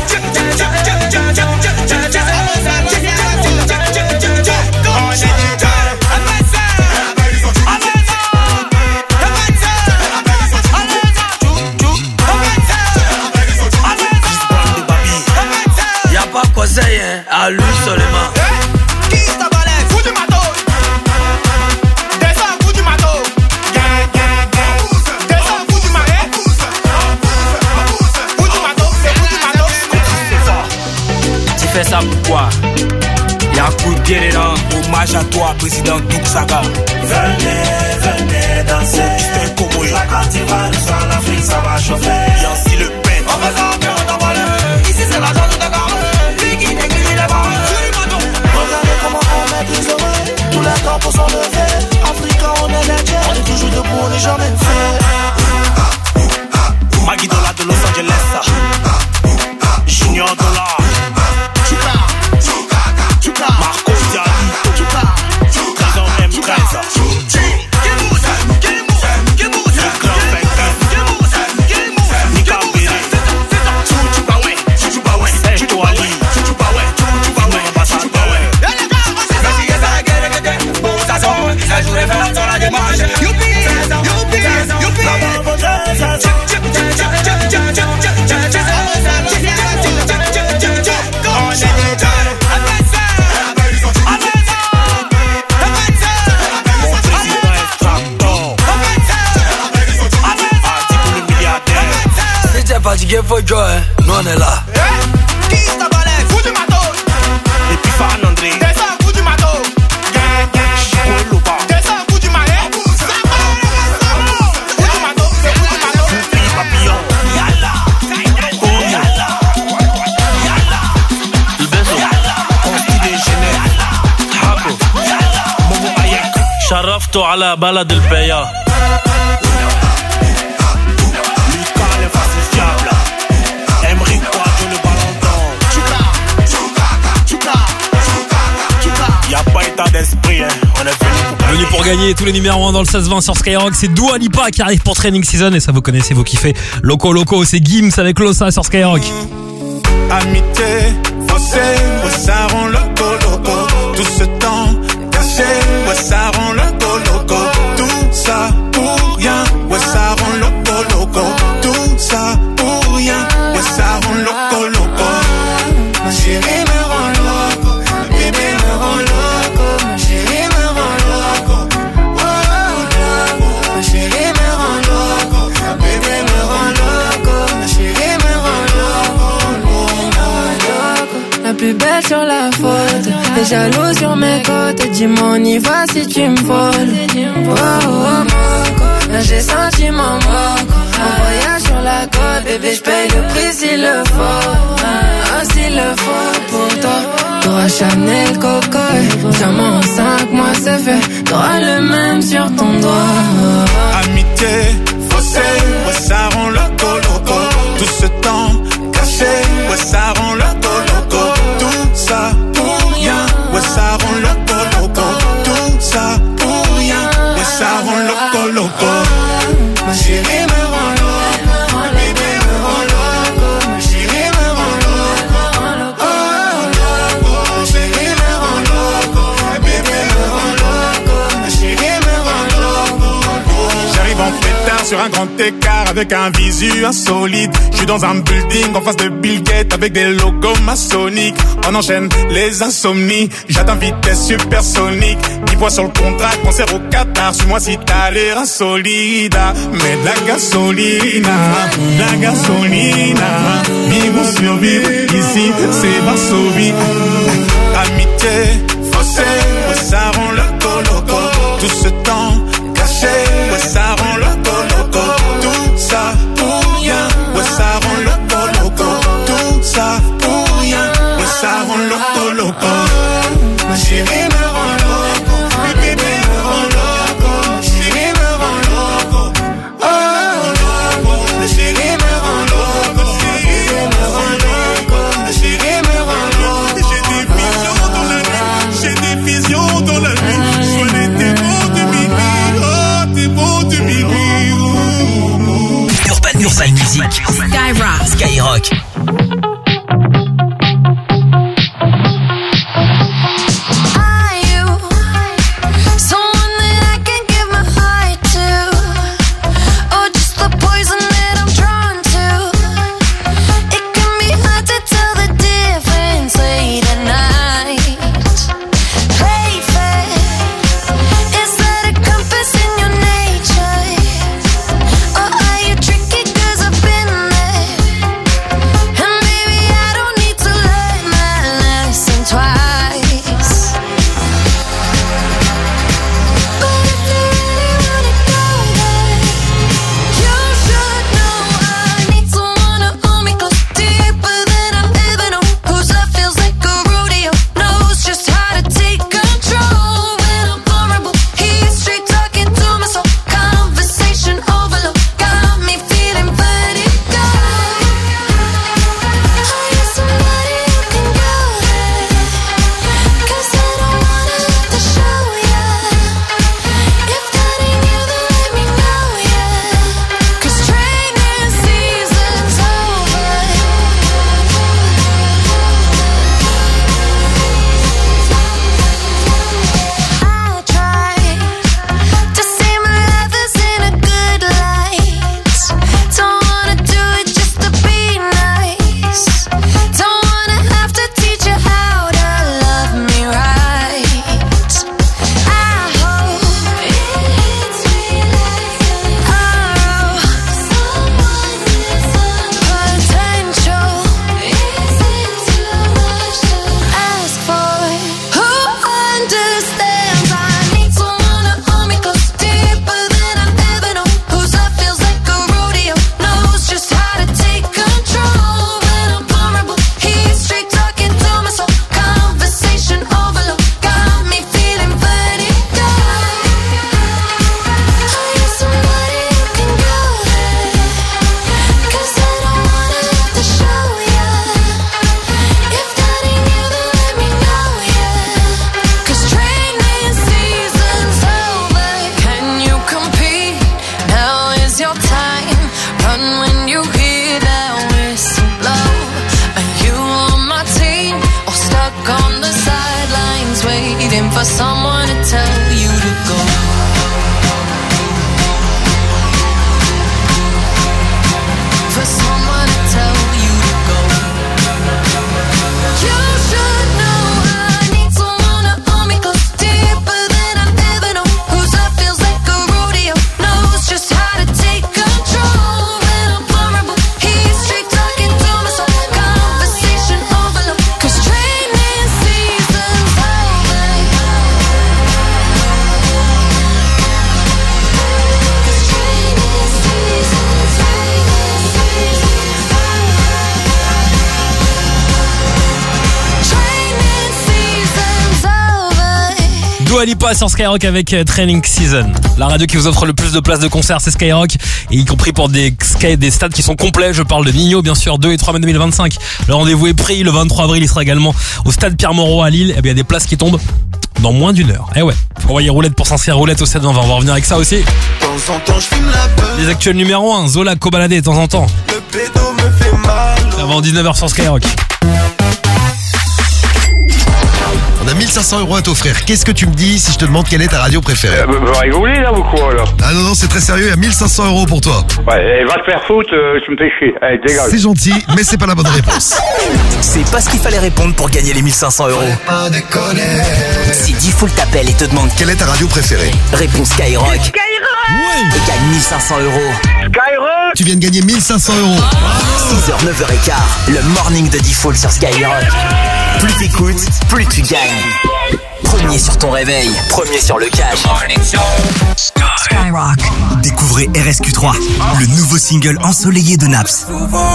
Speaker 5: Y'a pas conseil, hein, à lui seulement.
Speaker 28: Qui t'a balai, fou du matos. Descends, fou du matos. Descends, fou du marais. Fou du matos, c'est fou du matos.
Speaker 5: Tu fais ça pourquoi? Y'a un coup de pied dedans.
Speaker 28: Hommage à toi, président Douk Saga.
Speaker 5: Venez, venez danser.
Speaker 28: Justin Komoé.
Speaker 5: La Côte-d'Ivoire, sur l'Afrique, ça va chauffer.
Speaker 28: Yancy Le Pen.
Speaker 5: On fait ça, puis on t'envoie le. Ici, c'est la zone de Dakar. Lui qui néglige les barres.
Speaker 28: Regardez comment on met les oreilles. Tous les temps pour s'enlever. Africain, on est les dieux. On est toujours debout, on n'est jamais fait. Maggie Dollar de Los Angeles. Junior Dollar. Marco Diali. Trésor M treize.
Speaker 5: Ça joue les fans sur la démarche. Youpi, youpi, youpi. Si t'es fatigué, faut jouer. Nous on est là.
Speaker 28: Qui t'a balai, fou du matos. Et puis Fan André. Descends, fou du matos. Descends, fou du marais. Fou du matos, c'est fou du matos. Fou papillon. Yalla. Oh yalla. Yalla. Le beso. Consti des Genève. Habo. Momo Ayek.
Speaker 5: شرفته على بلد البيا.
Speaker 28: Y'a pas état d'esprit, hein. On est venu pour
Speaker 2: Venu pour gagner tous les numéros un dans le seize vingt sur Skyrock. C'est Dua Lipa qui arrive pour Training Season. Et ça, vous connaissez, vous kiffez. Loco Loco, c'est Gims avec Losa sur Skyrock.
Speaker 28: Amitié, fossé, ouais, ça rend loco loco. Tout ce temps caché, ouais, ça rend loco loco. Tout ça pour rien, ouais, ça rend loco loco. Tout ça pour rien, ouais, ça rend loco loco. Ma chérie me rend loco, ma bébé me rend loco, ma chérie me rend loco. Oh, loco, ma chérie me rend loco, ma bébé me rend loco, ma chérie me rend loco.
Speaker 6: La plus belle sur la faute, t'es jaloux sur mes côtes. Dis-moi on y va si tu me voles. Oh, oh, moco, là j'ai senti mon moco. En voyage sur la côte, bébé j'paye le prix s'il le faut. Ah, s'il le faut pour toi. T'auras Chanel, Coco, diamant en cinq mois c'est fait. T'auras le même sur ton doigt.
Speaker 28: Amitié, fossé, ouais, ça rend loco loco. Tout ce temps caché, ouais, ça rend loco loco. Tout ça pour rien, ouais, ça rend loco loco. Tout ça pour rien, ouais, ça rend loco loco. Ma chérie me rend loco, ma bébé me rend loco, ma chérie me rend loco. Oh, loco, ma chérie me rend loco, ma bébé me rend loco, ma chérie me rend loco. J'arrive en pétard sur un grand écart avec un visu insolite. Je suis dans un building en face de Bill Gates avec des logos maçonniques. On enchaîne les insomnies, j'atteins vitesse supersonique. dix points sur le contrat, concert au Qatar. Suis-moi si t'as l'air insolide. Mais de la gasolina, de la gasolina. Vivre ou survivre, ici c'est Varsovie. Amitié, fossé, ouais, ça rend loco loco. Tout ce temps caché, ouais, ça rend loco loco. Tout ça pour rien, ouais, ça rend loco loco. Tout ça pour rien, ouais, ça rend loco loco. Ma chérie me rend loco, ma bébé me rend loco, ma chérie me rend loco. Oh, loco, ma chérie me rend loco, ma chérie me rend loco, ma chérie me rend loco.
Speaker 2: Dua Lipa sur Skyrock avec Training Season. La radio qui vous offre le plus de places de concert, c'est Skyrock, et y compris pour des, des stades qui sont complets. Je parle de Nino, bien sûr, deux et trois mai deux mille vingt-cinq. Le rendez-vous est pris. Le vingt-trois avril, il sera également au stade Pierre-Mauroy à Lille. Et bien, il y a des places qui tombent dans moins d'une heure. Eh ouais, faut envoyer roulette pour Saint-Cyr, roulette au sept vingt. On va revenir avec ça aussi. Les actuels numéro un, Zola, Cobaladé de temps en temps.
Speaker 28: Le pédo me fait mal.
Speaker 2: Avant dix-neuf heures sur Skyrock.
Speaker 8: On a mille cinq cents euros à t'offrir. Qu'est-ce que tu me dis si je te demande quelle est ta radio préférée?
Speaker 9: Euh, bah, rigoler là ou quoi là?
Speaker 8: Ah non, non, c'est très sérieux, il y a mille cinq cents euros pour toi.
Speaker 9: Ouais, va te faire foutre, euh, tu me fais chier. Allez, dégage.
Speaker 8: C'est gentil, mais c'est pas la bonne réponse.
Speaker 3: C'est pas ce qu'il fallait répondre pour gagner les mille cinq cents euros. Si Diffoul t'appelle et te demande
Speaker 8: quelle est ta radio préférée,
Speaker 3: réponds Skyrock.
Speaker 9: Skyrock
Speaker 3: Et gagne mille cinq cents euros.
Speaker 9: Skyrock.
Speaker 8: Tu viens de gagner mille cinq cents euros.
Speaker 3: six heures, neuf heures quinze, le morning de Diffoul sur Skyrock. Plus t'écoutes, plus tu gagnes. Premier sur ton réveil, premier sur le cash.
Speaker 11: Skyrock. Découvrez R S Q trois, le nouveau single ensoleillé de Naps.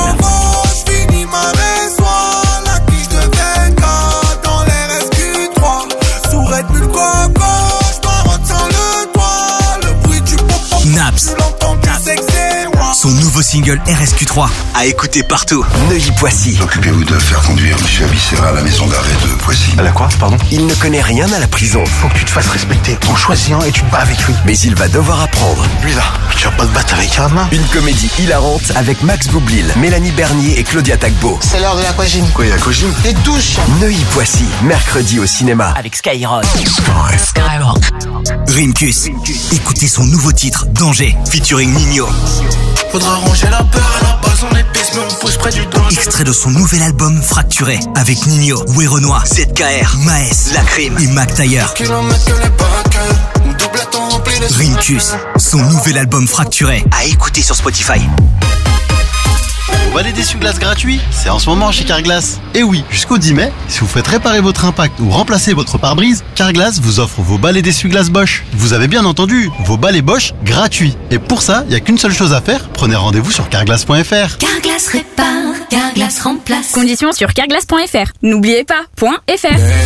Speaker 11: Naps. Son nouveau single R S Q trois, à écouter partout. Neuilly-Poissy.
Speaker 12: Occupez-vous de faire conduire monsieur Abissera à la maison d'arrêt de Poissy.
Speaker 11: À la quoi, pardon? Il ne connaît rien à la prison. Faut que tu te fasses respecter. On choisit un et tu te bats avec lui. Mais il va devoir apprendre. Lui là, tu vas pas te battre avec un main. Une comédie hilarante avec Max Boublil, Mélanie Bernier et Claudia Tagbo. C'est l'heure de l'aquagym.
Speaker 12: Quoi, l'aquagym?
Speaker 11: Les douches. Neuilly-Poissy, mercredi au cinéma.
Speaker 3: Avec Skyrock.
Speaker 11: Skyrock. Rimkus. Écoutez son nouveau titre, Danger, featuring Nino.
Speaker 28: Faudra ranger la peur à la base, on épaisse mais on pousse près du danger.
Speaker 11: Extrait de son nouvel album Fracturé, avec Nino, Oué Renoir, Z K R, Maes, Lacrim et Mac Taylor. Rimkus, son nouvel album Fracturé, à écouter sur Spotify.
Speaker 19: Vous valez d'essuie-glace gratuit? C'est en ce moment chez Carglass. Et oui, jusqu'au dix mai, si vous faites réparer votre impact ou remplacer votre pare-brise, Carglass vous offre vos balais d'essuie-glace Bosch. Vous avez bien entendu, vos balais Bosch gratuits. Et pour ça, il n'y a qu'une seule chose à faire, prenez rendez-vous sur carglass point f r.
Speaker 20: Carglass répare, Carglass remplace.
Speaker 21: Conditions sur carglass point f r. N'oubliez pas, .fr.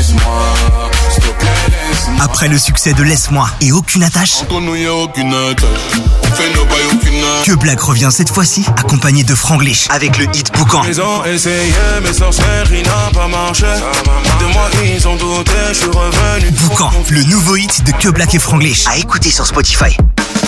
Speaker 11: Après le succès de Laisse-moi et Aucune attache, Que Black revient cette fois-ci, accompagné de Franglish, avec le hit Boucan.
Speaker 28: Ils ont essayé, mais sorcellerie n'a pas marché. De moi, ils ont douté, je suis revenu.
Speaker 11: Boucan, le nouveau hit de Que Black et Franglish, à écouter sur Spotify.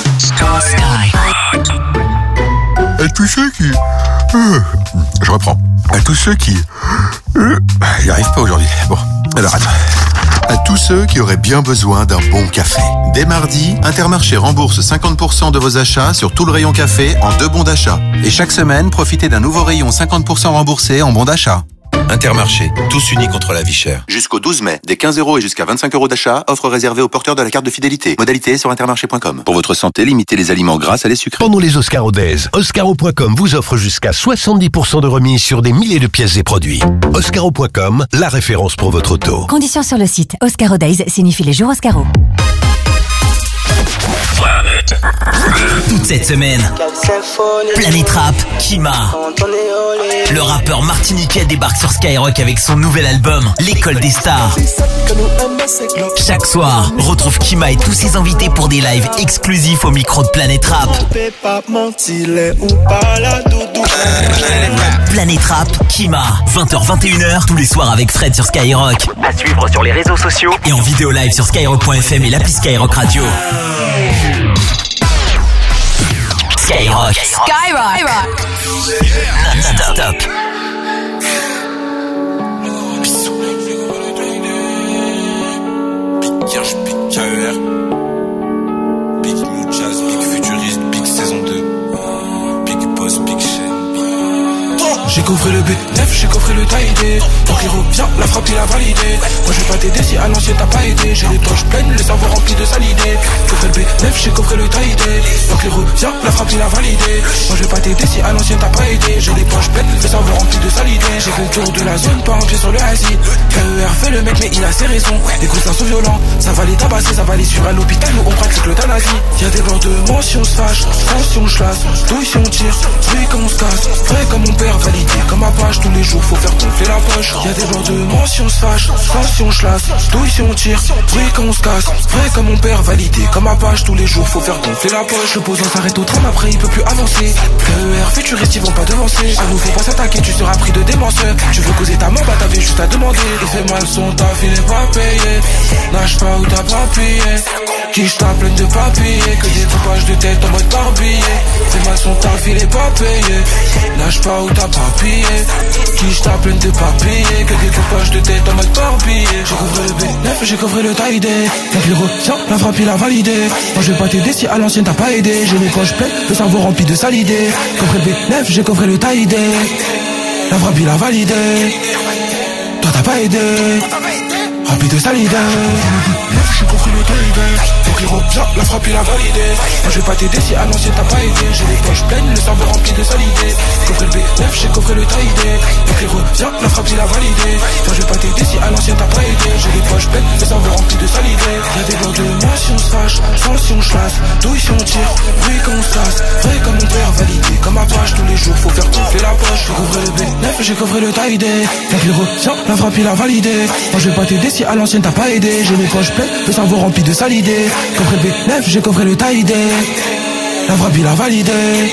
Speaker 23: À tous ceux qui... Euh, je reprends. À tous ceux qui... Euh, j'y arrive pas aujourd'hui. Bon, alors attends. À tous ceux qui auraient bien besoin d'un bon café. Dès mardi, Intermarché rembourse cinquante pour cent de vos achats sur tout le rayon café en deux bons d'achat. Et chaque semaine, profitez d'un nouveau rayon cinquante pour cent remboursé en bons d'achat.
Speaker 13: Intermarché, tous unis contre la vie chère.
Speaker 23: Jusqu'au douze mai, des quinze euros et jusqu'à vingt-cinq euros d'achat, offre réservée aux porteurs de la carte de fidélité. Modalité sur intermarché point com. Pour votre santé, limitez les aliments gras à les sucrés.
Speaker 15: Pendant les Oscaro Days, Oscaro point com vous offre jusqu'à soixante-dix pour cent de remise sur des milliers de pièces et produits. Oscaro point com, la référence pour votre auto.
Speaker 16: Conditions sur le site. Oscaro Days signifie les jours Oscaro.
Speaker 3: Toute cette semaine, Planète Rap, Kima. Le rappeur martiniquais débarque sur Skyrock avec son nouvel album, L'école des stars. Chaque soir, retrouve Kima et tous ses invités pour des lives exclusifs au micro de Planète Rap. Planète Rap, Kima, vingt heures vingt et une heures, tous les soirs avec Fred sur Skyrock. À suivre sur les réseaux sociaux et en vidéo live sur skyrock point f m et l'appli Skyrock Radio. Skyrock.
Speaker 16: Skyrock.
Speaker 3: Non-stop.
Speaker 28: Big Kirsch, Big K E R, Big Muchas, Big Futuriste, Big Saison deux, Big Boss, Big Chain. J'ai coffré le B neuf, j'ai coffré le taillé. Donc il revient, la frappe il a validé. Moi je vais pas t'aider si à l'ancien t'as pas aidé. J'ai les poches pleines, le cerveau rempli de salidé. J'ai coffré le B neuf, j'ai coffré le taillé. Donc il revient, la frappe il a validé. Moi je vais pas t'aider si à l'ancien t'as pas aidé. J'ai les poches pleines, le cerveau rempli de salidé. J'ai fait le tour de la zone, pas un pied sur le hasi. K E R fait le mec mais il a ses raisons. Les coups sont violents, ça va les tabasser, ça va les suivre à l'hôpital où on pratique l'euthanasie. Y'a des bombardements si on se fâche, France si on chlasse, douille si on tire, bruit comme on se casse, vrai comme mon père validé, comme ma page tous les jours.
Speaker 5: jours, faut faire gonfler la poche. Y'a des bords de moi si on se fâche, pas si on chlasse, douille si on tire, bruit quand on se casse. Vrai comme mon père, validé comme ma page. Tous les jours, faut faire gonfler la poche. Le posant s'arrête au tram, après il peut plus avancer. Le R, futuriste, ils vont pas devancer. À nous, faut pas s'attaquer, tu seras pris de démenceur. Tu veux causer ta mort, bah t'avais juste à demander. Il fait mal son taf, il est pas payé. Nage pas où t'as pas payé. Quiche ta pleine de papier. Que des coupages de tête en mode barbillé. Fait mal son taf, il est pas payé. Nage pas où t'as pas payé. Quiche ta pleine de papier. Que des coupages de tête en mode barbillé. J'ai couvert le B neuf, j'ai couvert le taille-dé. Y'a que le retient, la frappe il a validé. Moi je vais pas t'aider si à l'ancienne t'as pas aidé. J'ai les poches pleines, le cerveau rempli de sale idée. Coffré le B neuf, j'ai coffré le taille-dé. La frappe il a validé. Toi t'as pas aidé. Rempli de sale idée. J'ai compris le taille-dé. Donc les reviens, la frappe il a validé. Moi je vais pas t'aider si à l'ancienne t'as pas aidé. J'ai les poches pleines, le cerveau rempli de sale idée. Coffré le B neuf, j'ai coffré le taille-dé. Donc les reviens, la frappe il a validé. Moi je vais pas t'aider si à l'ancienne t'as pas aidé. J'ai les poches pleines, le cerveau rempli de sale idée. Y'a des bords de moi si on se fâche, sans si on chasse, douille si on tire, bruit quand on se casse. Vrai comme mon père, validé comme ma page. Tous les jours faut faire gonfler la poche. J'ai coffré le B neuf, j'ai coffré le taille-dé. Donc les reviens, la frappe il a validé. Moi je vais pas t'aider si à l'ancienne t'as pas aidé. J'ai les poches pleines, le cerveau rempli de sale idée. Coffré le B neuf, j'ai coffré le taille-dé. La frappe il a validé.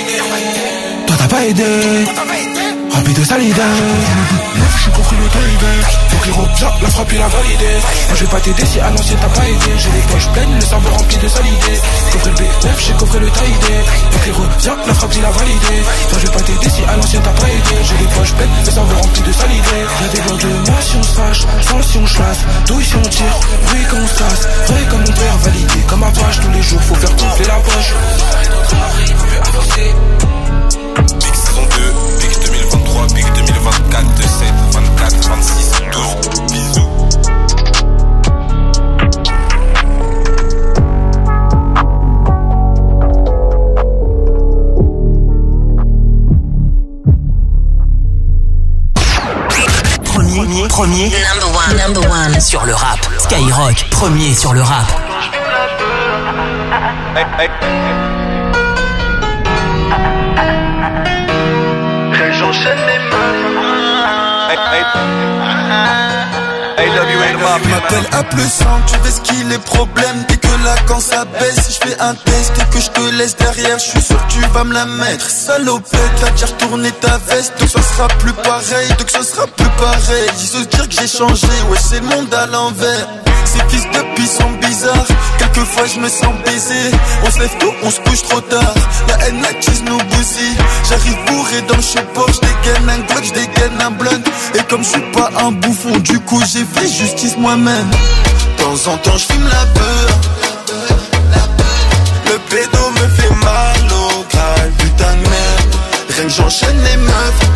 Speaker 5: Toi t'as pas aidé. Rempli de sale idée. J'ai compris le taille-dé. Donc les reviens, la frappe il a validé. Moi je vais pas t'aider si à l'ancienne t'as pas aidé. J'ai les poches pleines, le cerveau rempli de sale idée. Coffré le B neuf, j'ai coffré le taille-dé. Donc les reviens, la frappe il a validé. Moi je vais pas t'aider si à l'ancienne t'as pas aidé. J'ai les poches pleines, le cerveau rempli de sale idée. Y'a des bords de moi si on se fâche, sans si on chasse, douille si on tire, bruit quand on se casse. Vrai comme mon père, validé comme ma page. Tous les jours faut faire gonfler la poche. Il peut plus avancer.
Speaker 28: Pic saison deux, pic deux mille vingt-trois, pic deux mille vingt-quatre, sept, vingt-quatre, vingt-six, douze, bisous.
Speaker 3: Premier, premier, number one, number one sur le rap. Skyrock, premier sur le rap.
Speaker 28: Hey, hey, j'enchaîne les mains. Hey, hey. Hey, W A N
Speaker 10: Tu m'appelles à plus cent, tu veux ce qu'il est problème. Dès que là quand ça baisse, si je fais un test et que je te laisse derrière, je suis sûr que tu vas me la mettre. Salopette, t'as déjà retourné ta veste, donc ça sera plus pareil, donc ça sera plus pareil. Ils se dire que j'ai changé, ouais c'est le monde à l'envers. Ces fils de pis sont bizarres, quelquefois je me sens baisé. On se lève tôt, on se couche trop tard. La haine acquise nous bousille. J'arrive bourré dans le cheport, je dégaine un glock, je dégaine un blunt. Et comme je suis pas un bouffon, du coup j'ai fait justice moi-même. De temps en temps je fume la peur. Le pédo me fait mal au crâne, putain de merde. Rien que j'enchaîne les meufs.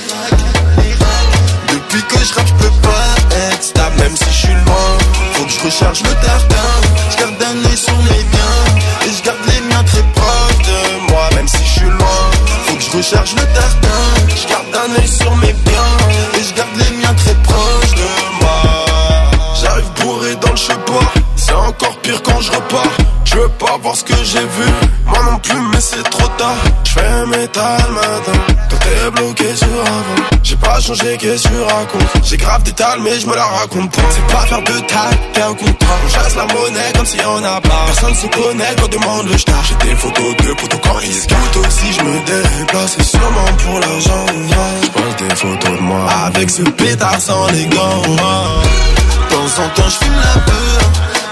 Speaker 10: Depuis que je rappe, je peux pas être stable, même si je suis loin. Faut que je recharge le tartin. Je garde un œil sur mes biens et je garde les miens très proches de moi, même si je suis loin. Faut que je recharge le tartin. Je garde un œil sur mes biens et je garde les miens très proches de moi. J'arrive bourré dans le cheport, c'est encore pire quand je repars. Je veux pas voir ce que j'ai vu, moi non plus mais c'est trop tard. Je fais métal matin, toi t'es bloqué sur avant. J'ai pas changé, qu'est-ce que tu racontes? J'ai grave des tales mais je me la raconte pas. C'est pas faire de tales, t'es un contrat. On chasse la monnaie comme si on a pas. Personne se connaît quand on demande le star. J'ai des photos de potos quand ils se gâtent. Aussi je me déplace, c'est sûrement pour l'argent. Je pose des photos de moi avec ce pétard sans les gants. De temps en temps je fume la peur.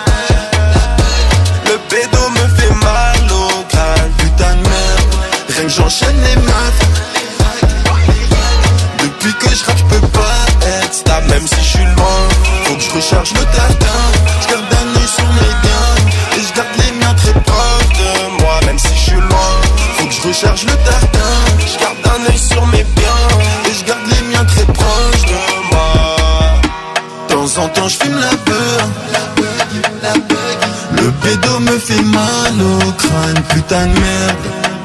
Speaker 10: Le pédo me fait mal au crâne, putain de merde. Rien que j'enchaîne les meufs. Depuis que je rappe, je peux pas être stable, même si je suis loin. Faut que je recharge le tartin. Je garde un œil sur mes biens et je garde les miens très proches de moi, même si je suis loin. Faut que je recharge le tartin. Je garde un œil sur mes biens et je garde les miens très proches de moi. De temps en temps, je fume la peur. Le pédo me fait mal au crâne, putain de merde.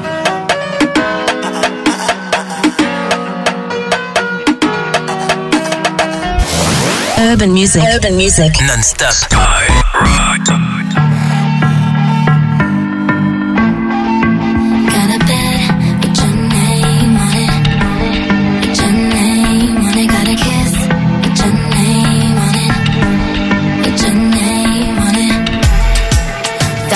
Speaker 3: Urban music, urban music, non-stop. Skyrock.
Speaker 20: Got a bed, get your name on it. Get your name on it.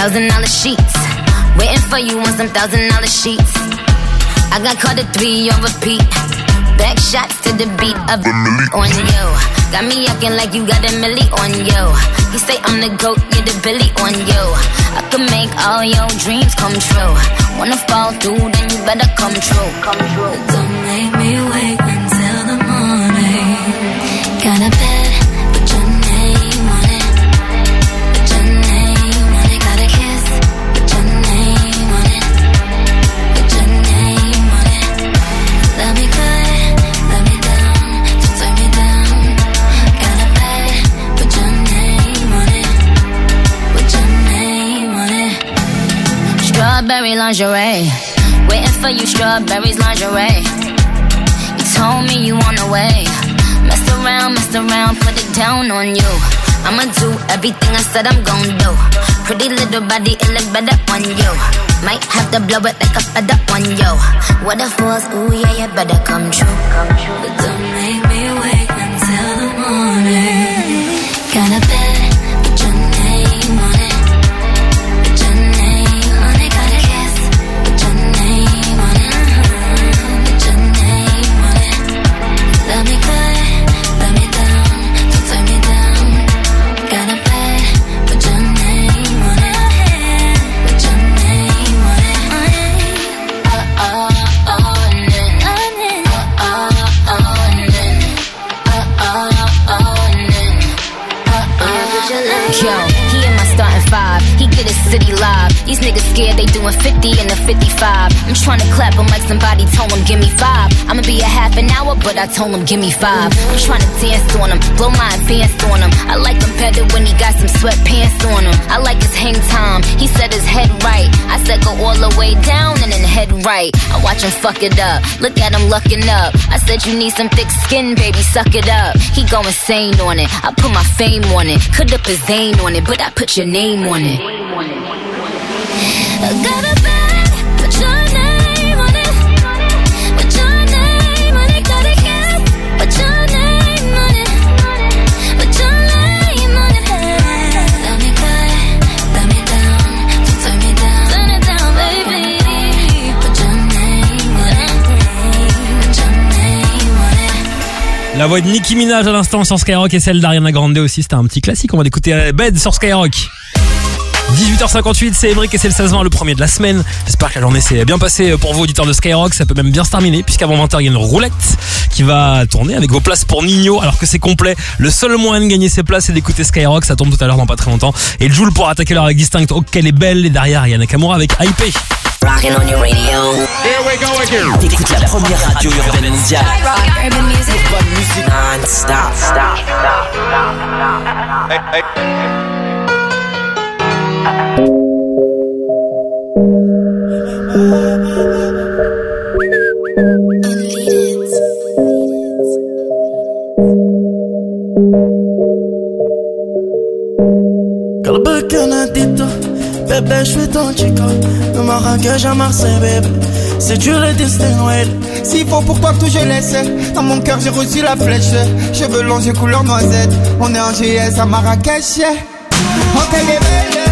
Speaker 14: thousand dollar sheets. Waiting for you on some thousand dollar sheets. I got caught at three on repeat. Back shots to the beat of the on you. Got me acting like you got a milli on you. You say I'm the goat, you're the Billy on you. I can make all your dreams come true. Wanna fall through, then you better come true. Come true.
Speaker 20: Don't make me wait until the morning. Got a bed, put your name on it. Put your name on it. Got a kiss, put your name on it. Put your name on it. Let me good, let me down, don't turn me down. Got a bed, put your name on it. Put your name on it.
Speaker 14: Strawberry lingerie. Waiting for you, strawberries lingerie. You told me you on the way. Mess around, mess around, put it down on you. I'ma do everything I said I'm gon' do. Pretty little body, it look better on you. Might have to blow it like a feather on you. What if was, ooh yeah, you better come true.
Speaker 20: But don't make me wait until the morning. Got a bed, put your name on it. Put your name on it. Got a kiss, put your name on it. Put your name on it. Let me good, let me down, don't turn me down. Got a bed, put your name on it. Put your name on it.
Speaker 14: Uh oh, oh, nin. Uh oh, oh, nin. Uh oh, oh, nin. Uh oh. Yo, he in my starting five. He get his city live. These niggas scared they doing fifty and a fifty-five. I'm tryna clap him like somebody told him give me five. I'ma be a half an hour, but I told him give me five. I'm tryna dance on him, blow my advance on him. I like him better when he got some sweatpants on him. I like his hang time, he said his head right. I said go all the way down and then head right. I watch him fuck it up, look at him lucking up. I said you need some thick skin, baby, suck it up. He go insane on it, I put my fame on it. Could up his Zane on it, but I put your name on it.
Speaker 20: I got a bed, put your name on it. Put your name on it. Got a kiss, put your name on it. Put your name on it. Let me good, let me down, don't turn me down. Turn it down, baby. Put your name on it. Put your name on it.
Speaker 2: La voix de Nicki Minaj à l'instant sur Skyrock et celle d'Ariana Grande aussi, c'était un petit classique. On va écouter Bed sur Skyrock. dix-huit heures cinquante-huit, c'est Emric et c'est le seize vingt, le premier de la semaine. J'espère que la journée s'est bien passée pour vous, auditeurs de Skyrock. Ça peut même bien se terminer, puisqu'avant vingt heures, il y a une roulette qui va tourner avec vos places pour Nino, alors que c'est complet. Le seul moyen de gagner ces places, c'est d'écouter Skyrock. Ça tombe tout à l'heure dans pas très longtemps. Et Jules pour attaquer l'heure avec Distinct. Oh, qu'elle est belle. Et derrière, il y a Nakamura avec Hype.
Speaker 3: Rockin' on your radio. Here we go again. T'écoutes la première radio urbaine mondiale.
Speaker 20: Rock urban music.
Speaker 3: Bonne musique non-stop. Stop, stop, stop. Hey, hey.
Speaker 5: Calme canadito, bébé, je suis ton chico. De Marrakech à Marseille, bébé, c'est dur le destin, ouais.
Speaker 1: S'il faut pour toi que tout je laisse. Dans mon cœur j'ai reçu la flèche. Cheveux longs, j'ai couleur noisette. On est en G S à Marrakech. Oh qu'elle est belle.